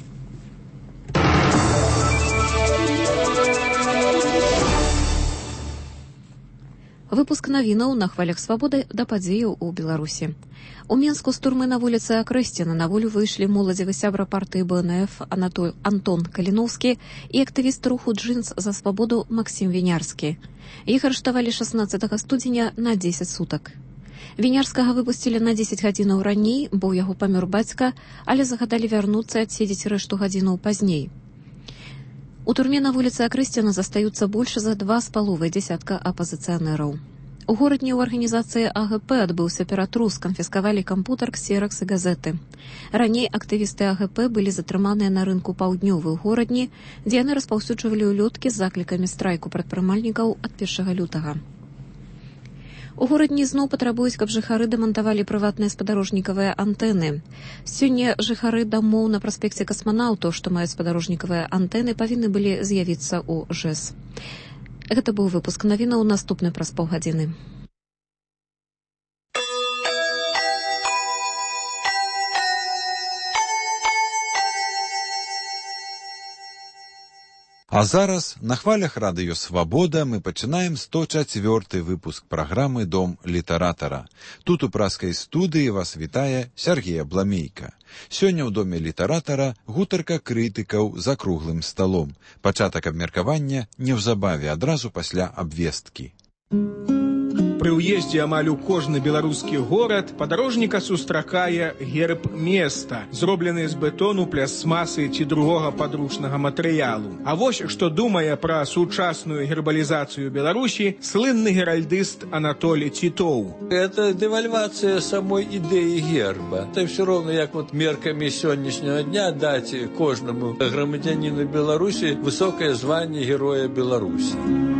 Выпуск навінаў на хвалях свабоды да падзеяў у Беларусі. У Менску з турмы на вуліцы Акрэсціна на волю выйшлі моладзевы сябра партыі БНФ Анатоль Антон Каліноўскі і актывіст руху «Джинс за свабоду» Максім Вінярскі. Іх арыштавалі шаснаццатага студзеня на дзесяць сутак. Вінярскага выпусцілі на дзесяць гадзінаў раней, бо ў яго памёр бацька, але загадалі вярнуцца і адседзець рэшту гадзінаў пазней. У турме на вуліцы Акрэсціна застаюцца больш за два з паловай дзясятка апазіцыянераў. У горадні ў арганізацыі АГП адбыўся ператрус, канфіскавалі кампутар, ксеракс і газеты. Раней актывісты АГП былі затрыманыя на рынку паўднёвы ў горадні, дзе яны распаўсюджвалі ўлёткі з заклікамі страйку прадпрымальнікаў ад першага лютага. У горадні зноў патрабуюць, каб жыхары дэмантавалі прыватныя спадарожнікавыя антэны. Сёння жыхары дамоў на праспекце Касманаўтаў, што маюць спадарожнікавыя антэны, павінны былі з'явіцца ў ЖЭС. Гэта быў выпуск навінаў, наступны праз паўгадзіны. А зараз на хвалях радыё «Свабода» мы пачынаем сто чацвёрты выпуск праграмы «Дом літаратара». Тут у праскай студыі вас вітае Сяргей Абламейка. Сёння ў доме літаратара гутарка крытыкаў за круглым сталом. Пачатак абмеркавання неўзабаве, адразу пасля абвесткі. Пры ўездзе амаль у кожны беларускі горад падарожніка сустракае герб места, зроблены з бетону, пластмасы ці другога падручнага матэрыялу. А вось што думае пра сучасную гербалізацыю Беларусі слынны геральдыст Анатолий Титоў. Это девальвация самой ідэі герба. Это все ровно як вот меркамі сённяшняга дня даць кожнаму грамадзяніну Беларусі высокае званне Героя Беларусі.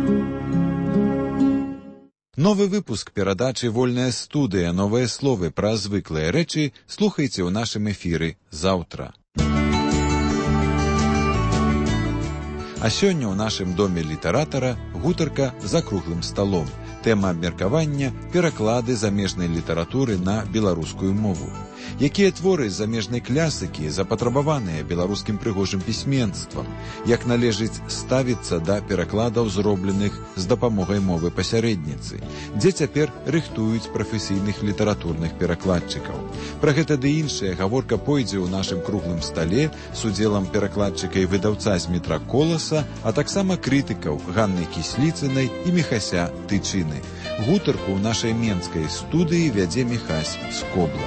Новы выпуск перадачы «Вольная студыя. Новыя словы пра звыклыя рэчы» слухайце ў нашым эфіры заўтра. А сёння ў нашым доме літаратара гутарка за круглым сталом. Тэма абмеркавання – пераклады замежнай літаратуры на беларускую мову. Якія творы замежнай клясыкі запатрабаваныя беларускім прыгожым пісьменствам, як належыць ставіцца да перакладаў, зробленых з дапамогай мовы пасярэдніцы, дзе цяпер рыхтуюць прафесійных літаратурных перакладчыкаў. Пра гэта ды іншае гаворка пойдзе ў нашым круглым стале з удзелам перакладчыка і выдаўца Змітра Коласа, а таксама крытыкаў Ганны Кісліцынай і Міхася Тычыны. Гутарку ў нашай менскай студыі вядзе Міхась Скобла.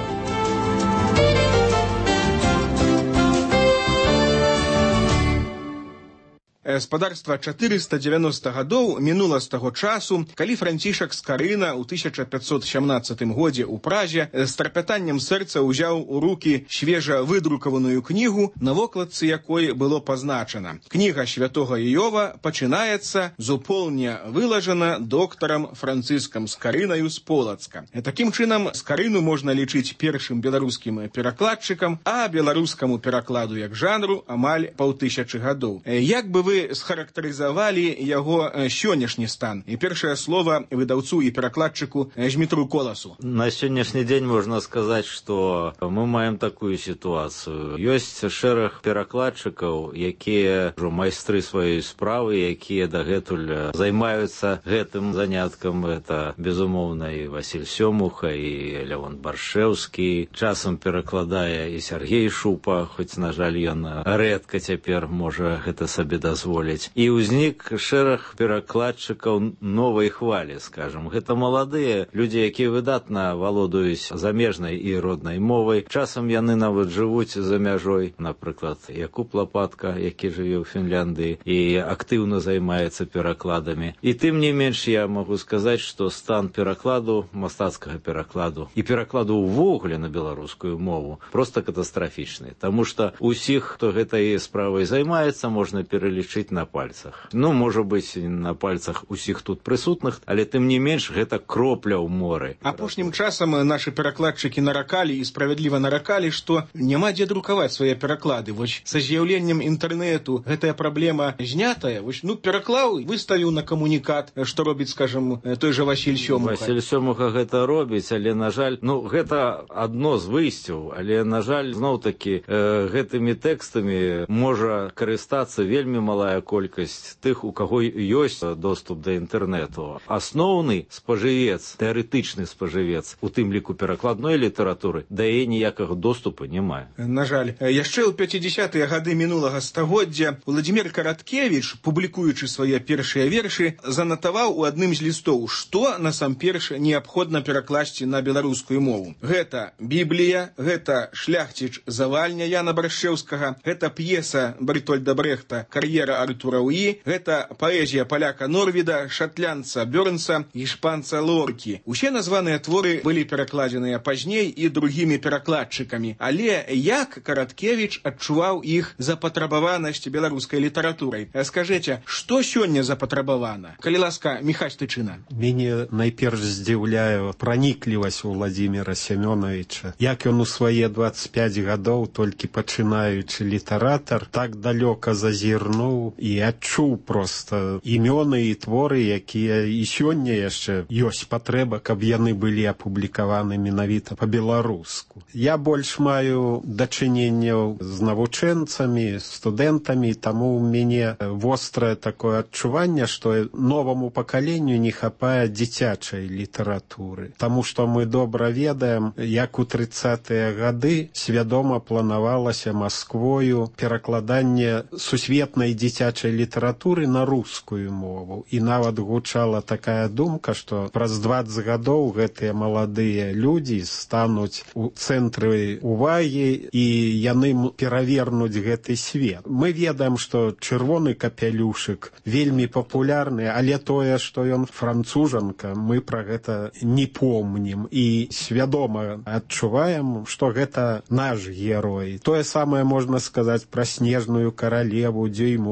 Гаспадарства чатырыста дзевяноста гадоў мінула з таго часу, калі Францішак Скарына ў тысяча пятьсот сямнаццатым годзе ў Праже з трапятаннем сэрца ўзяў у рукі свежа выдрукаваную кнігу, на вокладцы якой было пазначана: кніга святога Іова пачынаецца з уполня вылажана доктарам Францыскам Скарынаю з Полацка. Такім чынам, Скарыну можна лічыць першым беларускім перакладчыкам, а беларускаму перакладу як жанру амаль паўтысячы гадоў. Як бы вы схарактарызавалі яго сённяшні стан? І першае слова выдаўцу і перакладчыку Змітру Коласу. На сённяшні дзень можна сказаць, што мы маем такую сітуацыю. Ёсць шэраг перакладчыкаў, якія ўжо майстры сваёй справы, якія дагэтуль займаюцца гэтым заняткам. Это, безумоўна, і Васіль Сёмуха, і Лявон Баршэўскі. Часам перакладае і Сяргей Шупа, хоць, на жаль, ён рэдка цяпер можа гэта сабе дазволіць. І ўзнік шэраг перакладчыкаў новай хвалі, скажам. Гэта маладыя людзі, якія выдатна валодаюць замежнай і роднай мовай. Часам яны нават жывуць за мяжой. Напрыклад, Якуб Лапатка, які жыве ў Фінляндыі і актыўна займаецца перакладамі. І тым не менш я магу сказаць, што стан перакладу, мастацкага перакладу і перакладу ўвогуле на беларускую мову проста катастрафічны. Таму што ўсіх, хто гэтай справай займаецца, можна пералічыць на пальцах. Ну, можа быць, на пальцах усіх тут прысутных, але тым не менш гэта кропля ў моры. Апошнім часам нашы перакладчыкі наракалі і справядліва наракалі, што няма дзе друкаваць свае пераклады. Вось са з'яўленнем інтэрнэту гэтая праблема знятая. Вось, ну, пераклаў, выставіў на камунікат, што робіць, скажам, той жа Васіль Сёмуха. Васіль Сёмуха гэта робіць, але, на жаль, ну, гэта адно з выйсцяў, але, на жаль, зноў-такі, э, гэтымі тэкстамі можа карыстацца вельмі малая колькасць тых, у каго ёсць доступ да інтэрнэту. Асноўны спажывец, тэарэтычны спажывец, у тым ліку перакладной літаратуры, да яе ніякага доступу не мае. На жаль, яшчэ ў пяцідзясятыя гады мінулага стагоддзя Владзімір Караткевіч, публікуючы свае першыя вершы, занатаваў у адным з лістоў, што насамперш неабходна перакласці на беларускую мову. Гэта Біблія, гэта Шляхціч Завальня Яна Баршэўскага, гэта п'еса Бертольда Брехта «Кар'ера Артура Уі», гэта паэзія паляка Норвіда, шатлянца Бёрнса і шпанца Лоркі. Усе названыя творы былі перакладзеныя пазней і другімі перакладчыкамі. Але як Караткевіч адчуваў іх запатрабаванасць беларускай літаратурай? Скажыце, што сёння запатрабавана? Калі ласка, Міхась Тычына. Мяне найперш здзіўляе праніклівасць Владзіміра Семёновича. Як ён у свае дваццаць пяць гадоў, толькі пачынаючы літаратар, так далёка зазірнуў і адчуў проста імёны і творы, якія і сёння яшчэ ёсць патрэба, каб яны былі апублікаваны менавіта па-беларуску. Я больш маю дачыненняў з навучэнцамі, студэнтамі, таму ў мяне вострае такое адчуванне, што новаму пакаленню не хапае дзіцячай літаратуры. Таму што мы добра ведаем, як у трыццатыя гады свядома планавалася Масквою перакладанне сусветнай дзіцячай літаратуры на рускую мову. І нават гучала такая думка, што праз дваццаць гадоў гэтыя маладыя людзі стануць у цэнтры увагі і яны перавернуць гэты свет. Мы ведаем, што чырвоны капялюшык вельмі папулярны, але тое, што ён францужанка, мы пра гэта не помнім і свядома адчуваем, што гэта наш герой. Тое самае можна сказаць пра снежную каралеву, Дзюймову,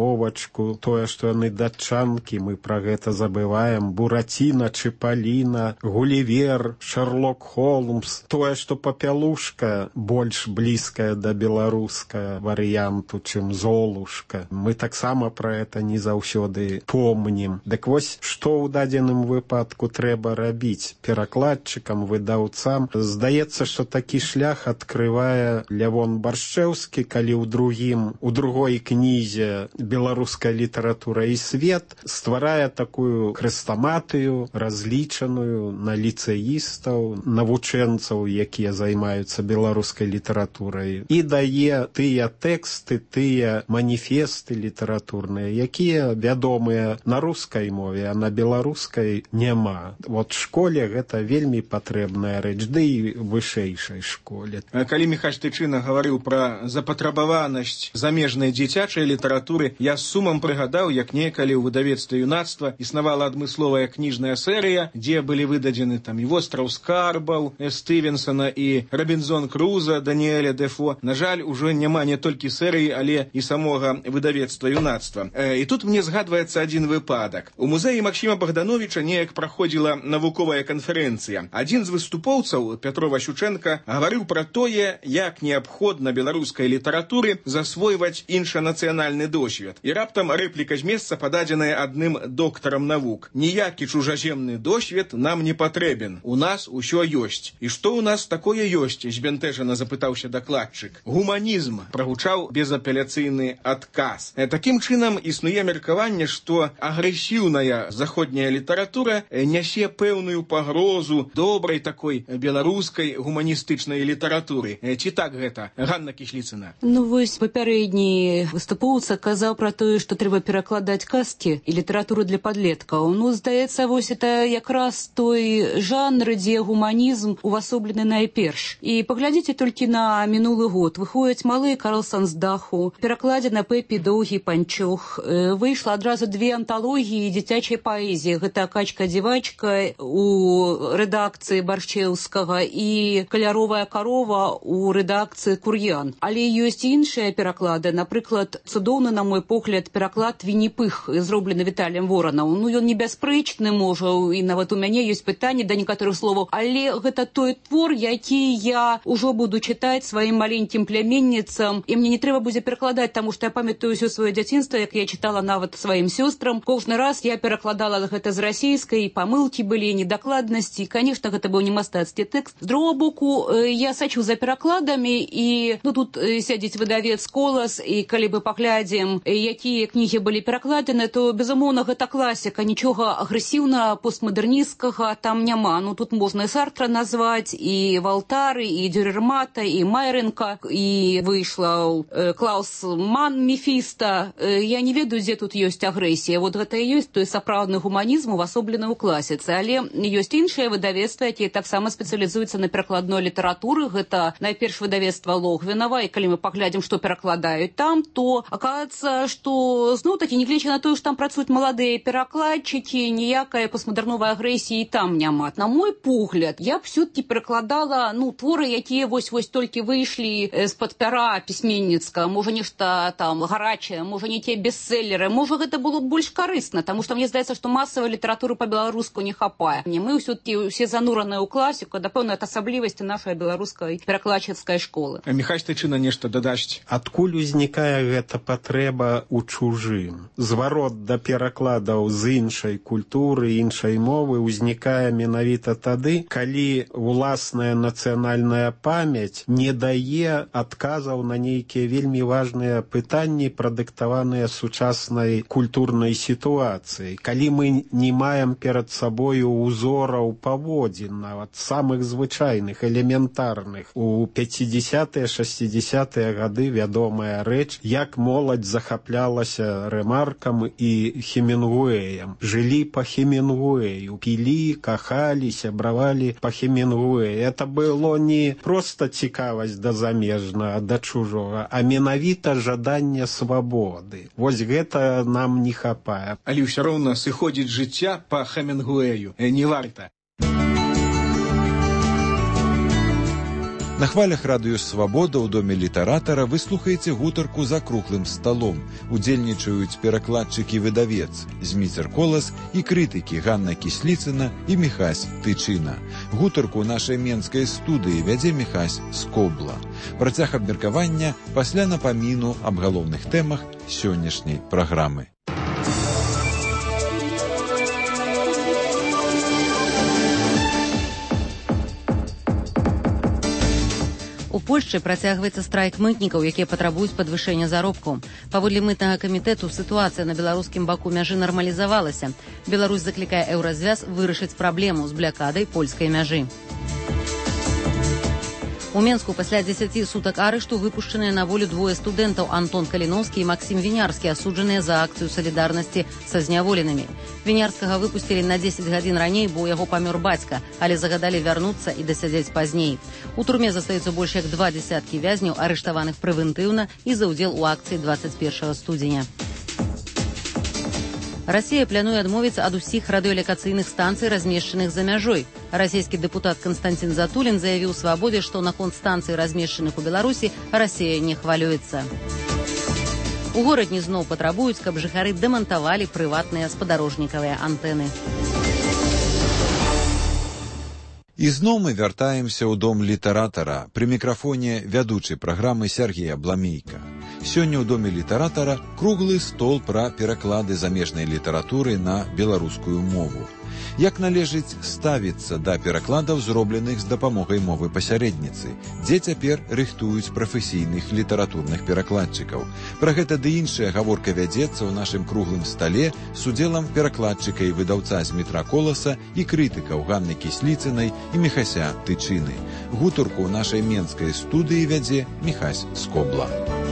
Вовачку, тое, што яны датчанкі, мы пра гэта забываем, Бураціна, Чыпаліна, Гулівер, Шерлок Холмс, тое, што Папялушка больш блізкая да беларускага варыянту, чым Золушка. Мы таксама пра гэта не заўсёды помнім. Дык вось, што ў дадзеным выпадку трэба рабіць перакладчыкам, выдаўцам? Здаецца, што такі шлях адкрывае Лявон Баршчэўскі, калі ў другім, у другой кнізе «Беларуская літаратура і свет» стварае такую хрэстаматыю, разлічаную на ліцэістаў, навучэнцаў, якія займаюцца беларускай літаратурай, і дае тыя тэксты, тыя маніфесты літаратурныя, якія вядомыя на рускай мове, а на беларускай няма. Вот школе гэта вельмі патрэбная рэч, ды і вышэйшай школе. Калі Міхась Тычына гаварыў пра запатрабаванасць замежнай дзіцячай літаратуры, я з сумам прыгадаў, як некалі ў выдавецтве «Юнацтва» існавала адмысловая кніжная серыя, дзе былі выдадзены там і «Востраў скарбаў» Стывенсона і «Робінзон Круза» Даніэля Дефо. На жаль, ужо няма не толькі серыі, але і самога выдавецтва «Юнацтва». І тут мне згадваецца адзін выпадак. У музеі Максіма Богдановича неяк праходзіла навуковая канферэнцыя. Адзін з выступоўцаў, Пятро Васюченка, гаварыў пра тое, як неабходна беларускай літаратуры засвойваць іншанацыянальны досвед. І раптам рэпліка з месца, пададзеная адным доктарам навук. Ніякі чужаземны досвед нам не патрэбен. У нас усё ёсць. І што ў нас такое ёсць? Збянтэжана запытаўся дакладчык. Гуманізм, прагучаў безапеляцыйны адказ. Такім чынам існуе меркаванне, што агрэсіўная заходняя літаратура нясе пэўную пагрозу добрай такой беларускай гуманістычнай літаратуры. Ці так гэта, Ганна Кісліцына? Ну вось папярэдні выступоўца казаў пра тое, што трэба перакладаць казкі і літаратуру для падлеткаў. Ну, здаецца, вось это якраз той жанр, дзе гуманізм увасоблены найперш. І паглядзіце толькі на мінулы год. Выходзяць малыя Карлсон з даху, перакладзена Пепі Доўгі Панчох. Выйшла адразу две анталогіі дзіцячай паэзіі. Гэта «Качка-дзівачка» у рэдакцыі Баршчэўскага і «Каляровая карова» у рэдакцыі Кур'ян. Але ёсць іншыя пераклады. Напрыклад, цудоўны, на мой погляд, пераклад «Вінні-Пых», зроблены Віталіем Воранам. Ну, ён небяспрэчны, можа, і нават у мяне ёсць пытанні да некаторых словаў, але гэта той твор, які я ўжо буду чытаць сваім маленькім пляменніцам, і мне не трэба будзе перакладаць, таму што я памятаю ўсё сваё дзяцінства, як я чытала нават сваім сёстрам. Кожны раз я перакладала гэта з расійскай, і памылкі былі, і недакладнасці, і, канешне, гэта быў не мастацкі тэкст. З другога боку, я сачу за перакладамі, і ну, тут сядзіць выдавец «Колас», і калі мы паглядзім, якія кнігі былі перакладзены, то, безумоўна, гэта класіка, нічога агрэсіўна постмадэрністкага там няма. Ну, тут можна і Сартра назваць, і Валтары, і Дюрермата, і Майренка, і выйшла э, Клаус Ман Мефіста. Э, я не ведаю, дзе тут ёсць агрэсія. Вот гэта і ёсць той сапраўдны гуманізм, увасоблены ў класіцы. Але ёсць іншыя выдавецтвы, якія таксама спецыялізуюцца на перакладной літаратуры. Гэта найперш выдавецтва Логвінава, і калі мы паглядзім, што перакладаюць там, то аказаецца, што зноў-такі, нягледзячы на тое, што там працуюць маладыя перакладчыкі, ніякай постмадэрновай агрэсіі там няма. На мой погляд, я б все-таки перакладала, ну, творы, якія вось-вось толькі выйшлі з-пад пяра пісьменніцка, можа нешта там гарачае, можа не те бестселлеры, можа гэта было больш карысна, таму што мне здаецца, што масавай літаратуры па-беларуску не хапае. Не, мы все-таки усе занураныя ў класіку, напэўна, это асаблівасці нашай беларускай перакладчыцкай школы. Міхась Тычына нешта дадасць. Адкуль узнікае гэта патрэба ў чужым? Зварот да перакладаў з іншай культуры, іншай мовы узнікае менавіта тады, калі уласная нацыянальная памяць не дае адказаў на нейкія вельмі важныя пытанні, прадыктаваныя сучаснай культурнай сітуацыяй. Калі мы не маем перад сабою узораў паводзін, нават самых звычайных, элементарных. У пяцідзясятыя шэсцідзясятыя гады вядомая рэч, як моладзь захаплялася Рэмаркам і Хемінгуэем. Жылі па Хемінгуэю, пілі, кахалі, сябравалі па Хемінгуэю. Это было не проста цікавасць да замежнага, да чужога, а менавіта жаданне свабоды. Вось гэта нам не хапае. Але ўсё роўна сыходзіць жыцця па Хемінгуэю. Не варта. На хвалях радыё «Свабода» ў доме літаратара вы слухаеце гутарку за круглым сталом. Удзельнічаюць перакладчык і выдавец Зміцер Колас і крытыкі Ганна Кісліцына і Міхась Тычына. Гутарку ў нашай менскай студыі вядзе Міхась Скобла. Працяг абмеркавання пасля напаміну аб галоўных тэмах сённяшняй праграмы. У Польшчы працягваецца страйк мытнікаў, якія патрабуюць падвышэння заробкаў. Паводле мытнага камітэту сітуацыя на беларускім баку мяжы нармалізавалася. Беларусь заклікае еўразвяз вырашыць праблему з блякадай польскай мяжы. У Менску пасля дзесяці сутак арышту выпушчаныя на волю двое студэнтаў Антон Каліноўскі і Максім Вінярскі, асуджаныя за акцыю салідарнасці са зняволенымі. Вінярскага выпусцілі на дзесяць гадзін раней, бо ў яго памёр бацька, але загадалі вярнуцца і дасядзець пазней. У турме застаюцца больш як два дзесяткі вязняў, арыштаваных прэвентыўна і за ўдзел у акцыі дваццаць першага студзеня. Расія плануе адмовіцца ад усіх радыёлакацыйных станцый, размешчаных за мяжой. Расійскі дэпутат Канстанцін Затулін заявіў «Свабодзе», што наконт станцый, размешчаных у Беларусі, Расія не хвалюецца. У горадні зноў патрабуюць, каб жыхары дэмантавалі прыватныя спадарожнікавыя антэны. І зноў мы вяртаемся ў дом літаратара. Пры мікрафоне вядучы праграмы Сяргей Абламейка. Сёння ў доме літаратара круглы стол пра пераклады замежнай літаратуры на беларускую мову. Як належыць ставіцца да перакладаў, зробленых з дапамогай мовы пасярэдніцы? Дзе цяпер рыхтуюць прафесійных літаратурных перакладчыкаў? Пра гэта ды іншая гаворка вядзецца ў нашым круглым стале з удзелам перакладчыка і выдаўца Змітра Коласа і крытыкаў Ганны Кісліцынай і Міхася Тычыны. Гутарку ў нашай менскай студыі вядзе Міхась Скобла.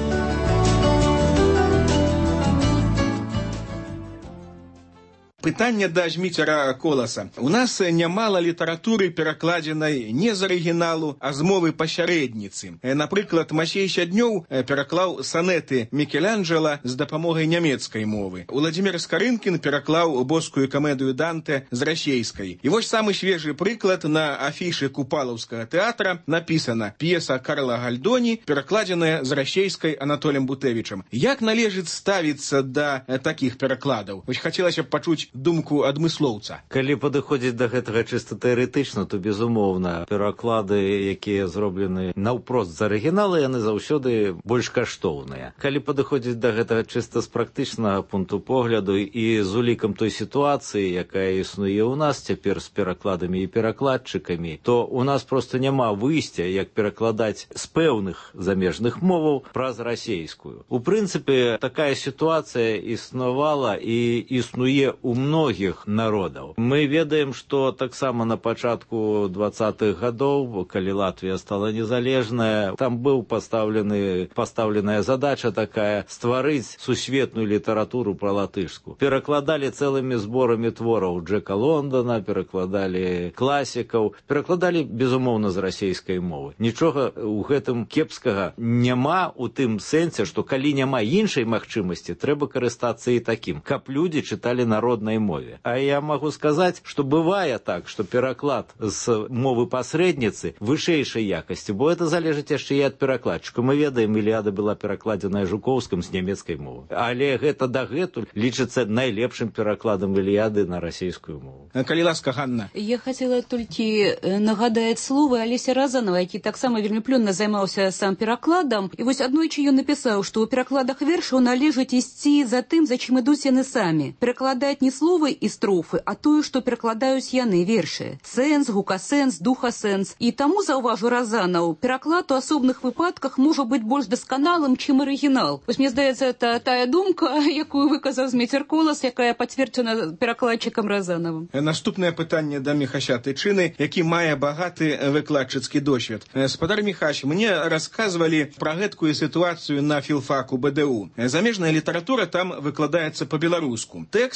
Пытанне да Зміцера Коласа. У нас нямала літаратуры, перакладзенай не з арыгіналу, а з мовы пасярэдніцы. Напрыклад, Масей Сяднёў пераклаў санеты Мікеланджела з дапамогай нямецкай мовы. Уладзімір Скарынкін пераклаў боскую камедыю Данте з расейскай. І вось самы свежы прыклад: на афішы Купалаўскага тэатра напісана п'еса Карла Гальдоні, перакладзеная з расейскай Анатолем Бутэвічам. Як належыць ставіцца да такіх перакладаў? Вось хацелася б пачуць думку адмыслоўца. Калі падыходзіць да гэтага чыста тэарэтычна, то, безумоўна, пераклады, якія зроблены наўпрост з арыгінала, яны заўсёды больш каштоўныя. Калі падыходзіць да гэтага чыста з практычнага пункту погляду і з улікам той сітуацыі, якая існуе ў нас цяпер з перакладамі і перакладчыкамі, то у нас проста няма выйсця, як перакладаць з пэўных замежных моваў праз расейскую. У прынцыпе, такая сітуацыя існавала і існуе ў многіх народаў. Мы ведаем, што таксама на пачатку двадцатых гадоў, калі Латвія стала незалежная, там быў пастаўлены, пастаўленая задача такая — стварыць сусветную літаратуру пра латышску. Перакладалі цэлымі зборамі твораў Джека Лондона, перакладалі класікаў, перакладалі, безумоўна, з расейскай мовы. Нічога ў гэтым кепскага няма ў тым сэнсе, што калі няма іншай магчымасці, трэба карыстацца і такім, каб людзі чыталі народнай мове. А я могу сказаць, што бывае так, што пераклад з мовы пасрэдніцы вышэйшай якасці, бо это залежыць яшчэ і ад перакладчыка. Мы ведаем, Іліада была перакладзеная Жукоўскім з нямецкай мовы. Але гэта дагэтуль лічыцца найлепшым перакладам Іліады на расійскую мову. Калі ласка, Ганна. Я хацела толькі нагадаць словы Алеся Разанова, які таксама вельмі плённа займаўся сам перакладам. І вось аднойчы ён напісаў, што ў перакладах вершаў належыць ісці за тым, за чым ідуць яны самі. Перакладаць не словы і строфы, а тое, што перакладаюць яны вершы. Сэнс, гукасэнс, духасэнс. І таму, заўважу Разанаў, пераклад у асобных выпадках можа быць больш дасканалым, чым арыгінал. Вось мне здаецца, это тая думка, якую выказаў Зміцер Колас, якая пацверджана перакладчыкам Разанавым. Наступнае пытанне да Міхася Тычыны, які мае багаты выкладчыцкі досвед. Спадар Міхась, мне расказвалі пра гэткую сітуацыю на філфаку бэ дэ у. Замежная літаратура там выкладаецца па-беларуску. Тэксты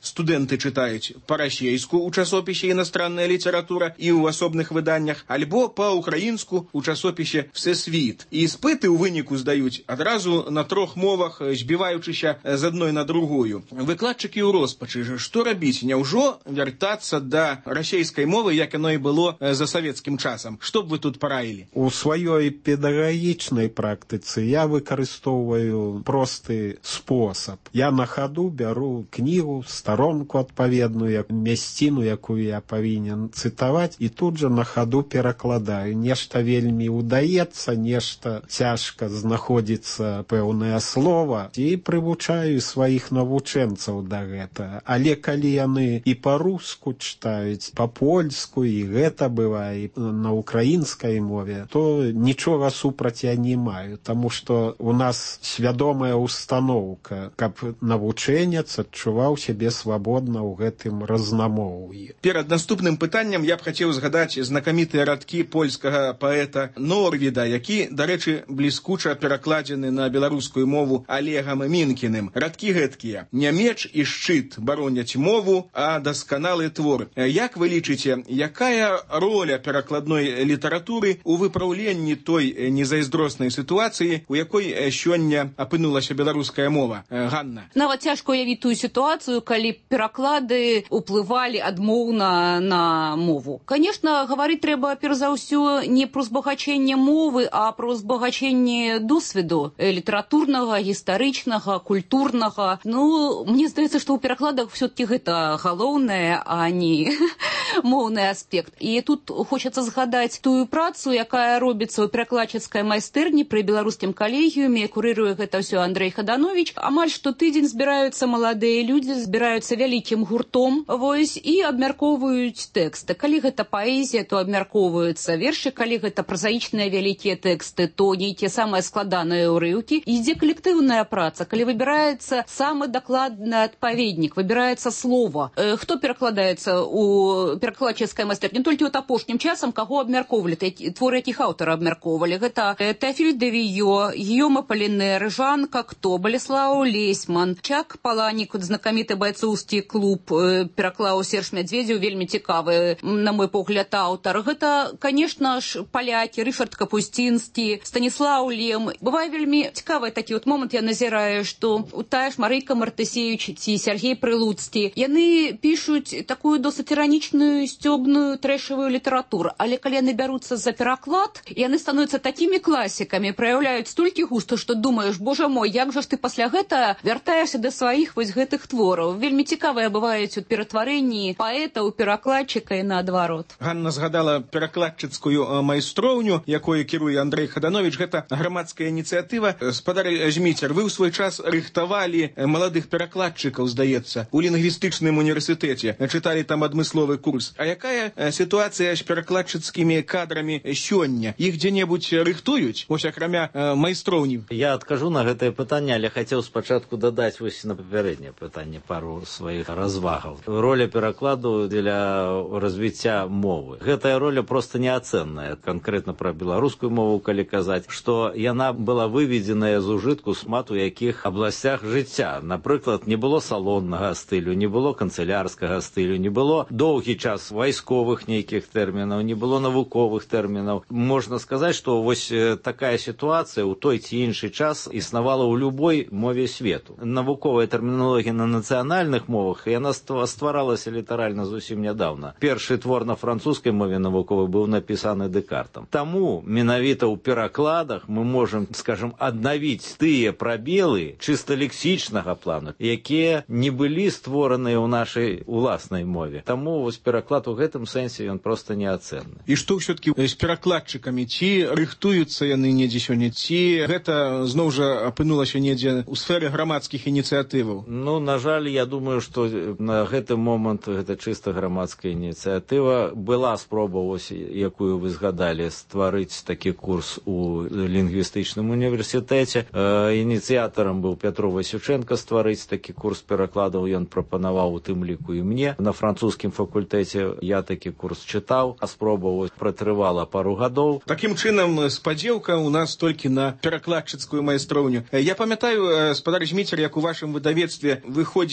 студэнты чытаюць па-расейску ў часопісе «Іностранная літаратура» і ў асобных выданнях, альбо па-украінску ў часопісе «Всесвіт». І іспыты ў выніку здаюць адразу на трох мовах, збіваючыся з адной на другую. Выкладчыкі ў роспачы, што рабіць? Няўжо вяртацца да расейскай мовы, як яно і было за савецкім часам? Што б вы тут параілі? У сваёй педагагічнай практыцы я выкарыстоўваю просты спосаб. Я на хаду бяру кнігу, старонку адпаведную, мясціну, якую я павінен цытаваць, і тут жа на хаду перакладаю. Нешта вельмі ўдаецца, нешта цяжка знаходзіцца пэўнае слова, і прывучаю сваіх навучэнцаў да гэтага. Але калі яны і па-руску чытаюць, па-польску, і гэта бывае на украінскай мове, то нічога супраць я не маю, таму што у нас свядомая установка, каб навучэнец адчуваў сябе свабодна ў гэтым разнамоўі. Перад наступным пытаннем я б хацеў згадаць знакамітыя радкі польскага паэта Норвіда, які, дарэчы, бліскуча перакладзены на беларускую мову Олегам Мінкіным. Радкі гэткія: «Не меч і шчыт бароняць мову, а дасканалы твор». Як вы лічыце, якая роля перакладной літаратуры у выпраўленні той незайздроснай сітуацыі, у якой сёння апынулася беларуская мова? Ганна. Нават цяжка уявіць тую сітуацыю, калі пераклады ўплывалі адмоўна на мову. Конечно, гаварыць трэба перш за ўсё не пра збагачэнне мовы, а пра збагачэнне досведу літаратурнага, гістарычнага, культурнага. Ну, мне здаецца, што ў перакладах все-таки гэта галоўнае, а не моўны аспект. І тут хочацца згадаць тую працу, якая робіцца ў перакладчыцкай майстэрні пры беларускім калегіуме, курыруе гэта ўсё Андрэй Хаданович. Амаль штотыдзень збіраюцца маладыя людзі, збіраюцца вялікім гуртом, вось, і абмяркоўваюць тэксты. Калі гэта паэзія, то абмяркоўваюцца вершы, калі гэта празаічныя вялікія тэксты, то нейкія самыя складаныя ўрыўкі. Ідзе калектыўная праца, калі выбіраецца самы дакладны адпаведнік, выбіраецца слова. Э, хто перакладаецца у перакладчыцкай майстэрні? Толькі от апошнім часам каго абмяркоўвалі, творы якіх аўтара абмяркоўвалі. Гэта Тэафіль де Віё, Гійом Аполінер, Жан Кокто, Болеслаў Лейсман, Чак Паланік, знакаміты байцоўскі клуб, пераклаў Серж Мядзведзеў, вельмі цікавы, на мой погляд, аўтар. Гэта, конечно ж, палякі, Рышард Капусцінскі, Станіслаў Лем. Бывае вельмі цікавы такі от момант, я назіраю, што тая ж Марыйка Мартысевіч ці Сергей Прылуцкі, яны пішуць такую досыць іранічную, сцёбную, трэшавую літаратуру, але калі яны бяруцца за пераклад, яны становяцца такімі класікамі, праяўляюць столькі густу, што думаеш, божа мой, як жа ж ты пасля гэта вяртаешся да сваіх вось гэтых твораў. Вельмі цікавыя бываюць у ператварэнні паэта ў перакладчыка і наадварот. Ганна згадала перакладчыцкую майстроўню, якою кіруе Андрэй Хаданович. Гэта грамадская ініцыятыва. Спадар Жміцер, вы ў свой час рыхтавалі маладых перакладчыкаў, здаецца, у лінгвістычным універсітэце. Чыталі там адмысловы курс. А якая сітуацыя з перакладчыцкімі кадрамі сёння? Іх дзе-небудзь рыхтуюць? Вось акрамя майстроўні. Я адкажу на гэтае пытанне, але хацеў спачатку дадаць вось на папярэдняе пытанне пару сваіх развагаў. Роля перакладу для развіцця мовы. Гэтая роля проста неацэнная. Канкрэтна пра беларускую мову, калі казаць, што яна была выведзеная з ужытку шмат у якіх абласцях жыцця. Напрыклад, не было салоннага стылю, не было канцылярскага стылю, не было доўгі час вайсковых нейкіх тэрмінаў, не было навуковых тэрмінаў. Можна сказаць, што вось такая сітуацыя ў той ці іншы час існавала ў любой мове свету. Навуковая тэрміналогія на нацыянальных мовах, яна стваралася літаральна зусім нядаўна. Першы твор на французскай мове навуковай быў напісаны Дэкартам. Таму менавіта ў перакладах мы можам, скажем, аднавіць тыя прабелы чыста лексічнага плану, якія не былі створаныя ў нашай уласнай мове. Таму вось пераклад у гэтым сэнсе ён проста неацэнны. І што ўсё-такі з перакладчыкамі? Ці рыхтуюцца яны недзе сёння, ці гэта зноў жа апынулася недзе ў сферы грамадскіх ініцыятываў? Ну, на жаль, я думаю, што на гэты момант гэта чыста грамадская ініцыятыва. Была спроба, ось, якую вы згадалі, стварыць такі курс у лінгвістычным універсітэце. Ініцыятарам быў Пятро Васюченко стварыць такі курс перакладаў. Ён прапанаваў у тым ліку і мне. На французскім факультэце я такі курс чытаў, а спроба ось пратрывала пару гадоў. Такім чынам, спадзеўка у нас толькі на перакладчыцкую майстроўню. Я памятаю, спадар Жміцер, як у вашым выдавецтве выходзілі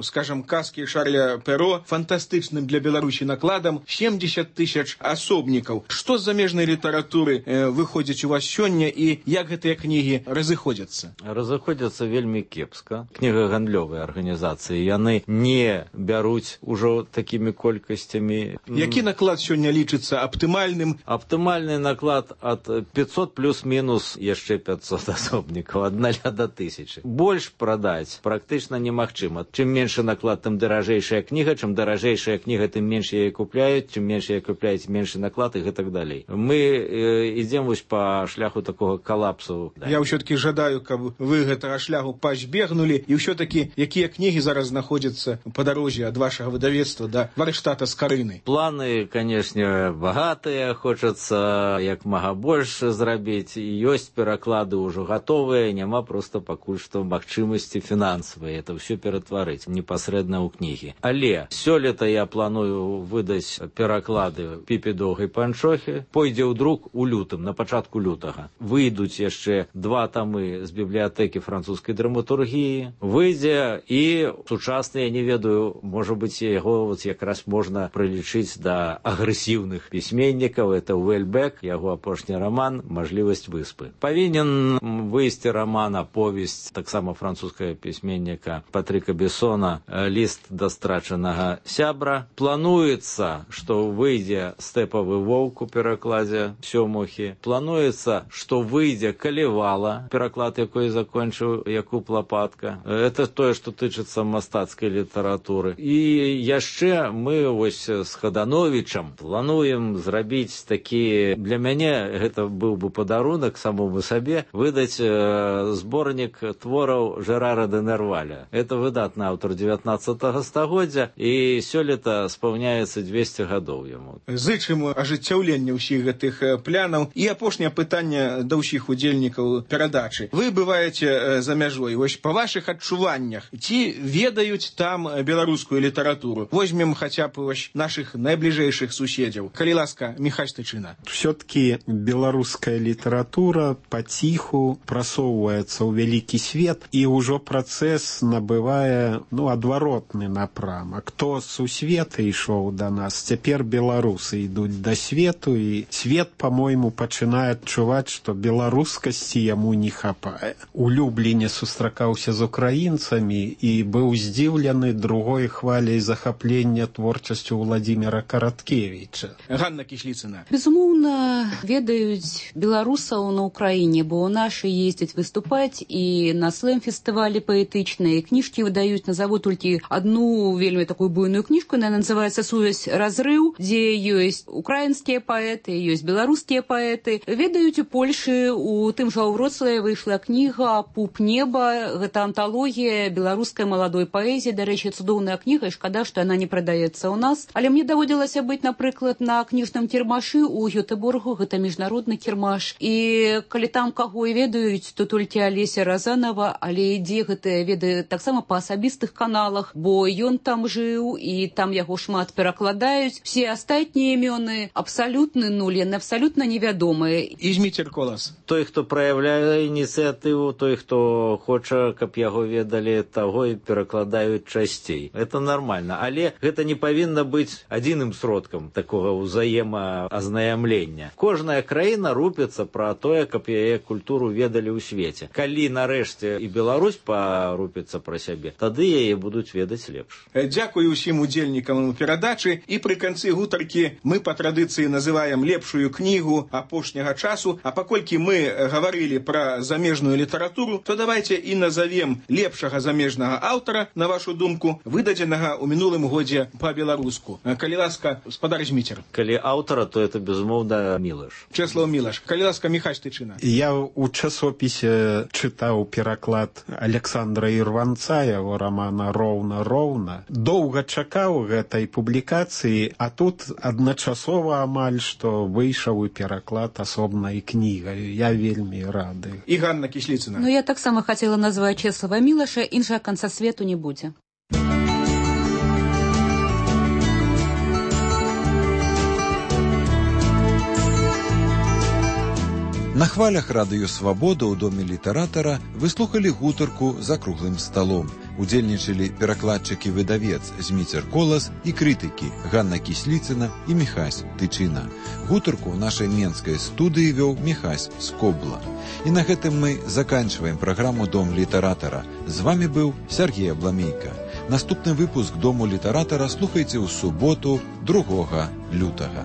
скажем, казки Шарля Перо фантастычным для Беларусі накладам семьдесят тысяч асобнікаў. Што з замежнай літаратуры э, выходзіць у вас сёння і як гэтыя кнігі разыходзяцца? Разыходзяцца вельмі кепска. Кнігагандлёвыя арганізацыі, яны не бяруць ужо такімі колькасцямі. Які наклад сёння лічыцца аптымальным? Аптымальны наклад ад пятьсот плюс-мінус яшчэ пятьсот асобнікаў, ад нуля до тысячи. Больш прадаць практычна немагчыма. Чым меншы наклад, тым даражэйшая кніга, чым даражэйшая кніга, тым менш яе купляюць, чым менш яе купляюць, меншы наклад і гэтак далей. Мы э, ідзем вось па шляху такога калапсу. Я ўсё-таки жадаю, каб вы гэтага шляху пазбегнулі, і ўсё-таки якія кнігі зараз знаходзяцца па дарозе ад вашага выдавецтва да варштата Скарыны? Планы, канешне, багатыя, хочацца як мага больш зрабіць, ёсць пераклады ўжо гатовыя, няма проста пакуль што магчымасці фінансавыя это ўсё ператварыць непасрэдна ў кнігі. Але сёлета я планую выдаць пераклады Піпі Доўгай Панчохі, пойдзе ў друк у лютым, на пачатку лютага. Выйдуць яшчэ два тамы з бібліятэкі французскай драматургіі, выйдзе і сучасны, я не ведаю, можа быць, яго вот якраз можна прылічыць да агрэсіўных пісьменнікаў, это Уэльбек, яго апошні раман «Мажлівасць выспы». Павінен выйсці раман, аповесць таксама французскага пісьменніка Патрыка Бессона «Ліст да страчанага сябра». Плануецца, што выйдзе «Стэпавы воўк» у перакладзе Сёмухі. Плануецца, што выйдзе «Калевала», пераклад якой закончыў Якуб Лапатка. Это тое, што тычыцца мастацкай літаратуры. І яшчэ мы вось з Хадановічам плануем зрабіць такі, для мяне гэта быў бы падарунак самому сабе, выдаць э, зборнік твораў Жерара де Нерваля. Это выдатны аўтар дзевятнаццатага стагоддзя, і сёлета спаўняецца двесце гадоў яму. Зычым ажыццяўлення ўсіх гэтых планаў. І апошняе пытанне да ўсіх удзельнікаў перадачы. Вы бываеце за мяжой. Вось па вашых адчуваннях, ці ведаюць там беларускую літаратуру? Возьмем хаця б вось нашых найбліжэйшых суседзяў. Калі ласка, Міхась Тычына. Все-таки беларуская літаратура паціху прасоўваецца ў вялікі свет, і ўжо працэс набывае, ну, адваротны напрамак. Хто з сусвета ішоў да нас, цяпер беларусы ідуць да свету, і свет, по-мойму, пачынае адчуваць, што беларускасці яму не хапае. У Любліне сустракаўся з украінцамі і быў здзіўлены другой хваляй захаплення творчасцю Владимира Караткевіча. Ганна Кісліцына. Безумоўна, ведаюць беларусаў на Украіне, бо нашы ездзяць выступаць і на слэм-фестывалі паэтычныя кніжкі выдаюць. Назову толькі адну вельмі такую буйную кніжку, яна называецца «Сувязь разрыў», дзе ёсць украінскія паэты, ёсць беларускія паэты. Ведаюць у Польшы, у тым жа ў Вроцлаве выйшла кніга «Пуп неба», гэта анталогія беларускай маладой паэзіі. Дарэчы, цудоўная кніга, і шкада, што яна не прадаецца ў нас. Але мне даводзілася быць, напрыклад, на кніжным кірмашы ў Гётэборгу, гэта міжнародны кірмаш. І калі там каго і ведаюць, то толькі Алеся Разанова, але ідзе гэтыя веды таксама па асабістых каналах, бо ён там жыў, і там яго шмат перакладаюць. Все астатнія імёны абсалютны нуль, яны абсалютна невядомыя. Ізміцер Колас. Той, хто праяўляе ініцыятыву, той, хто хоча, каб яго ведалі, таго і перакладаюць часцей. Это нормально. Але гэта не павінна быць адзіным сродкам такога ўзаемаазнаямлення. Кожная краіна рупіцца пра тое, каб яе культуру ведалі ў свеце. Калі нарэшце і Беларусь парупіцца пра сябе, тады яе будуць ведаць лепш. Дзякую ўсім удзельнікам перадачы. І пры канцы гутаркі мы па традыцыі называем лепшую кнігу апошняга часу. А паколькі мы гаварылі пра замежную літаратуру, то давайте і назовем лепшага замежнага аўтара, на вашу думку, выдадзенага ў мінулым годзе па-беларуску. Калі ласка, спадар Зміцер. Калі аўтара, то это, безумоўна, Мілаш. Чэслаў Мілаш. Калі ласка, Міхась Тычына. Я у часопісе чытаў пераклад Александра Ірванца, яго рамана «Роўна-роўна». Доўга чакаў гэтай публікацыі, а тут адначасова амаль што выйшаў і пераклад асобнай кнігай. Я вельмі рады. І Ганна Кісліцына. Ну, я таксама хацела назваць Чэслава Мілаша, іншага канца свету не будзе. На хвалях радыё «Свабода» ў доме літаратара вы слухалі гутарку за круглым сталом. Удзельнічалі перакладчыкі-выдавец Зміцер Колас і крытыкі Ганна Кісліцына і Міхась Тычына. Гутарку ў нашай менскай студыі вёў Міхась Скобла. І на гэтым мы заканчваем праграму «Дом літаратара». З вамі быў Сяргей Абламейка. Наступны выпуск «Дому літаратара» слухайце ў суботу другога лютага.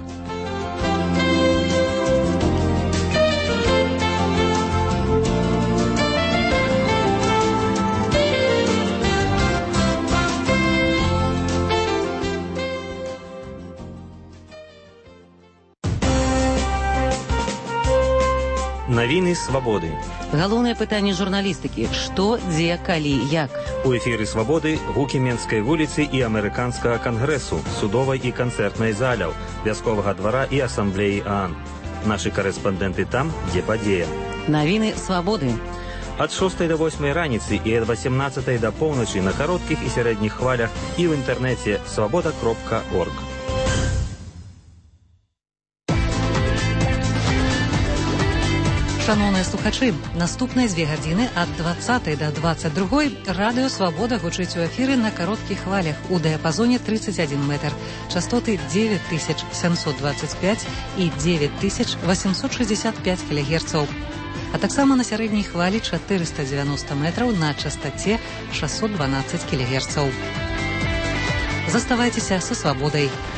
Навіны свабоды. Галоўнае пытанне журналістыкі: што, дзе, калі, як. У эфіры свабоды гукі Менскай вуліцы і амерыканскага кангрэсу, судовай і канцэртнай заляў, вясковага двара і асамблеі ААН. Нашы карэспандэнты там, дзе падзея. Навіны свабоды. Ад шостай да восьмай раніцы і ад васемнаццатай да поўначы на кароткіх і сярэдніх хвалях і ў інтэрнэце свабода кропка орг. Шановныя слухачы, наступныя дзве гадзіны ад дваццатай да дваццаць другой радыё «Свабода» гучыць у эфіры на кароткіх хвалях у дыяпазоне тридцать один метр, частоты девять тысяч семьсот двадцать пять і девять тысяч восемьсот шестьдесят пять кілогерцаў, а таксама на сярэдняй хвалі четыреста девяносто метраў на частоце шестьсот двенадцать кілогерцаў. Заставайцеся са «Свабодай».